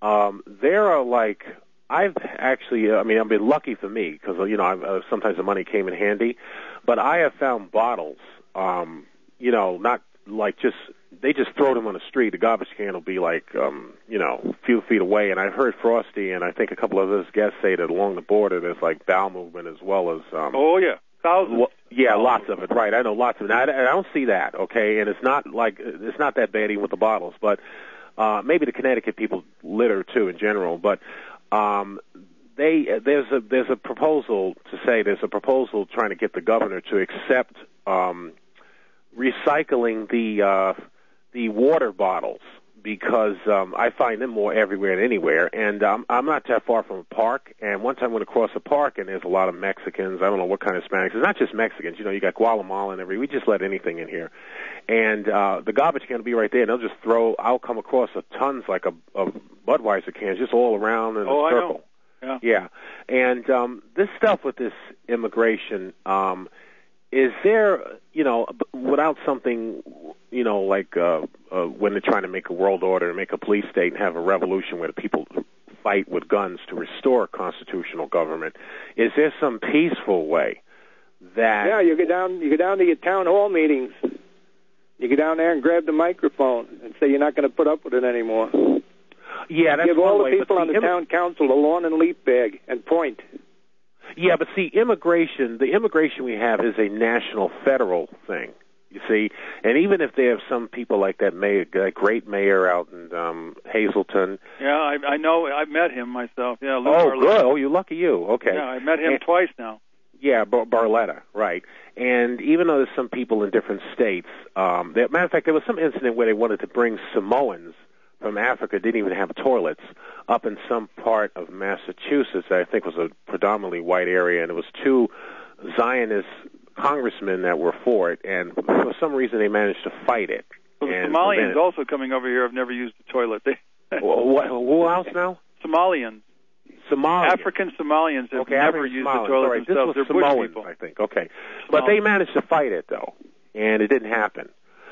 um, there are like, I've actually, I mean, I've been lucky for me because, you know, I've, uh, sometimes the money came in handy, but I have found bottles, um, you know, not like just, they just throw them on the street. The garbage can will be like, um, you know, a few feet away. And I've heard Frosty and I think a couple of his guests say that along the border there's like bowel movement as well as. Um, oh, yeah. Thousands. Well, yeah, lots of it, right. I know lots of it. I, I don't see that, okay? And it's not like, it's not that bad even with the bottles. But uh, maybe the Connecticut people litter, too, in general. But um, they there's a there's a proposal to say there's a proposal trying to get the governor to accept um, recycling the uh, the water bottles because um, I find them more everywhere than anywhere. And um, I'm not that far from a park. And one time I went across a park, and there's a lot of Mexicans. I don't know what kind of Hispanics. It's not just Mexicans. You know, you got Guatemala and every. We just let anything in here. And uh, the garbage can will be right there, and they'll just throw. I'll come across a tons like a, of Budweiser cans just all around in oh, a circle. I know. Yeah. Yeah. And um, this stuff with this immigration, um, is there, you know, without something, you know, like uh, uh, when they're trying to make a world order and make a police state and have a revolution where the people fight with guns to restore constitutional government, is there some peaceful way that... Yeah, you go down, you go down to your town hall meetings. You go down there and grab the microphone and say you're not going to put up with it anymore. Yeah, that's Give one all the way, people but on see, the Im- town council a lawn and leaf bag and point. Yeah, but see, immigration, the immigration we have is a national, federal thing, you see. And even if there are some people like that mayor, that great mayor out in um, Hazleton. Yeah, I, I know. I've met him myself. Yeah. Lou Oh, Barletta. good. Oh, you lucky you. Okay. Yeah, I met him and, twice now. Yeah, Bar- Barletta, right. And even though there's some people in different states, um, there, matter of fact, there was some incident where they wanted to bring Samoans from Africa, didn't even have toilets, up in some part of Massachusetts that I think was a predominantly white area, and it was two Zionist congressmen that were for it, and for some reason they managed to fight it. Well, the and Somalians also coming over here have never used the toilet. They, what, who else now? Somalians. Somalians. African Somalians have okay, never African used Somalians. the toilet right. themselves. This was They're Samoans, bush people. I think. Okay. But they managed to fight it, though, and it didn't happen.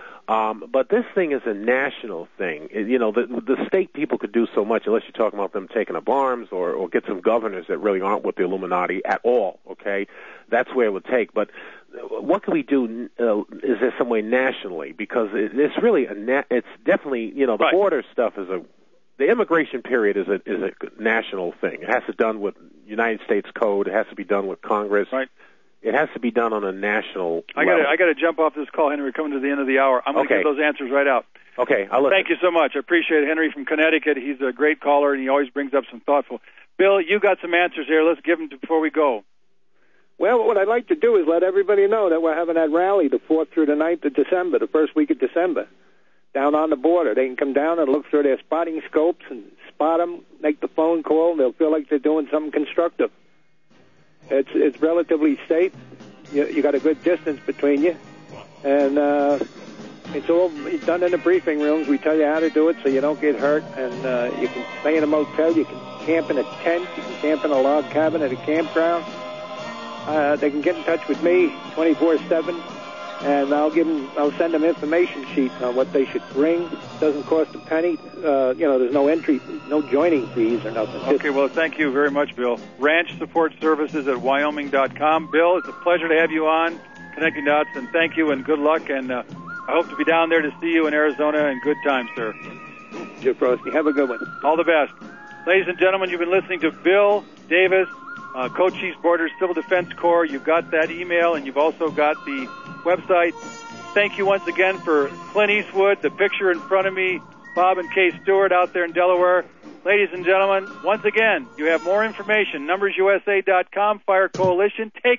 Um, but this thing is a national thing. It, you know, the, the state people could do so much unless you're talking about them taking up arms or, or get some governors that really aren't with the Illuminati at all, okay? That's where it would take. But what can we do? Uh, is there some way nationally? Because it, it's really a na- it's definitely, you know, the right. border stuff is a the immigration period is a is a national thing. It has to be done with United States code. It has to be done with Congress. Right. It has to be done on a national I got I got to jump off this call, Henry. We're coming to the end of the hour. I'm going to okay. get those answers right out. Okay, I'll listen. Thank you so much. I appreciate it, Henry from Connecticut. He's a great caller, and he always brings up some thoughtful. Bill, you got some answers here. Let's give them to, before we go. Well, what I'd like to do is let everybody know that we're having that rally the fourth through the ninth of December, the first week of December, down on the border. They can come down and look through their spotting scopes and spot them, make the phone call, and they'll feel like they're doing something constructive. It's it's relatively safe. You, you got a good distance between you, and uh, it's all done in the briefing rooms. We tell you how to do it so you don't get hurt, and uh, you can stay in a motel, you can camp in a tent, you can camp in a log cabin at a campground. Uh, they can get in touch with me twenty-four seven, and I'll give them, I'll send them information sheets on what they should bring. It doesn't cost a penny. Uh, you know, there's no entry, no joining fees or nothing. Okay, well, thank you very much, Bill. Ranch Support Services at Wyoming dot com. Bill, it's a pleasure to have you on Connecting Dots, and thank you and good luck. And uh, I hope to be down there to see you in Arizona in good time, sir. Jim Frosty, have a good one. All the best. Ladies and gentlemen, you've been listening to Bill Davis, uh, Cochise Borders Civil Defense Corps. You've got that email, and you've also got the website. Thank you once again for Clint Eastwood, the picture in front of me, Bob and Kay Stewart out there in Delaware. Ladies and gentlemen, once again, you have more information, numbers U S A dot com, Fire Coalition. Take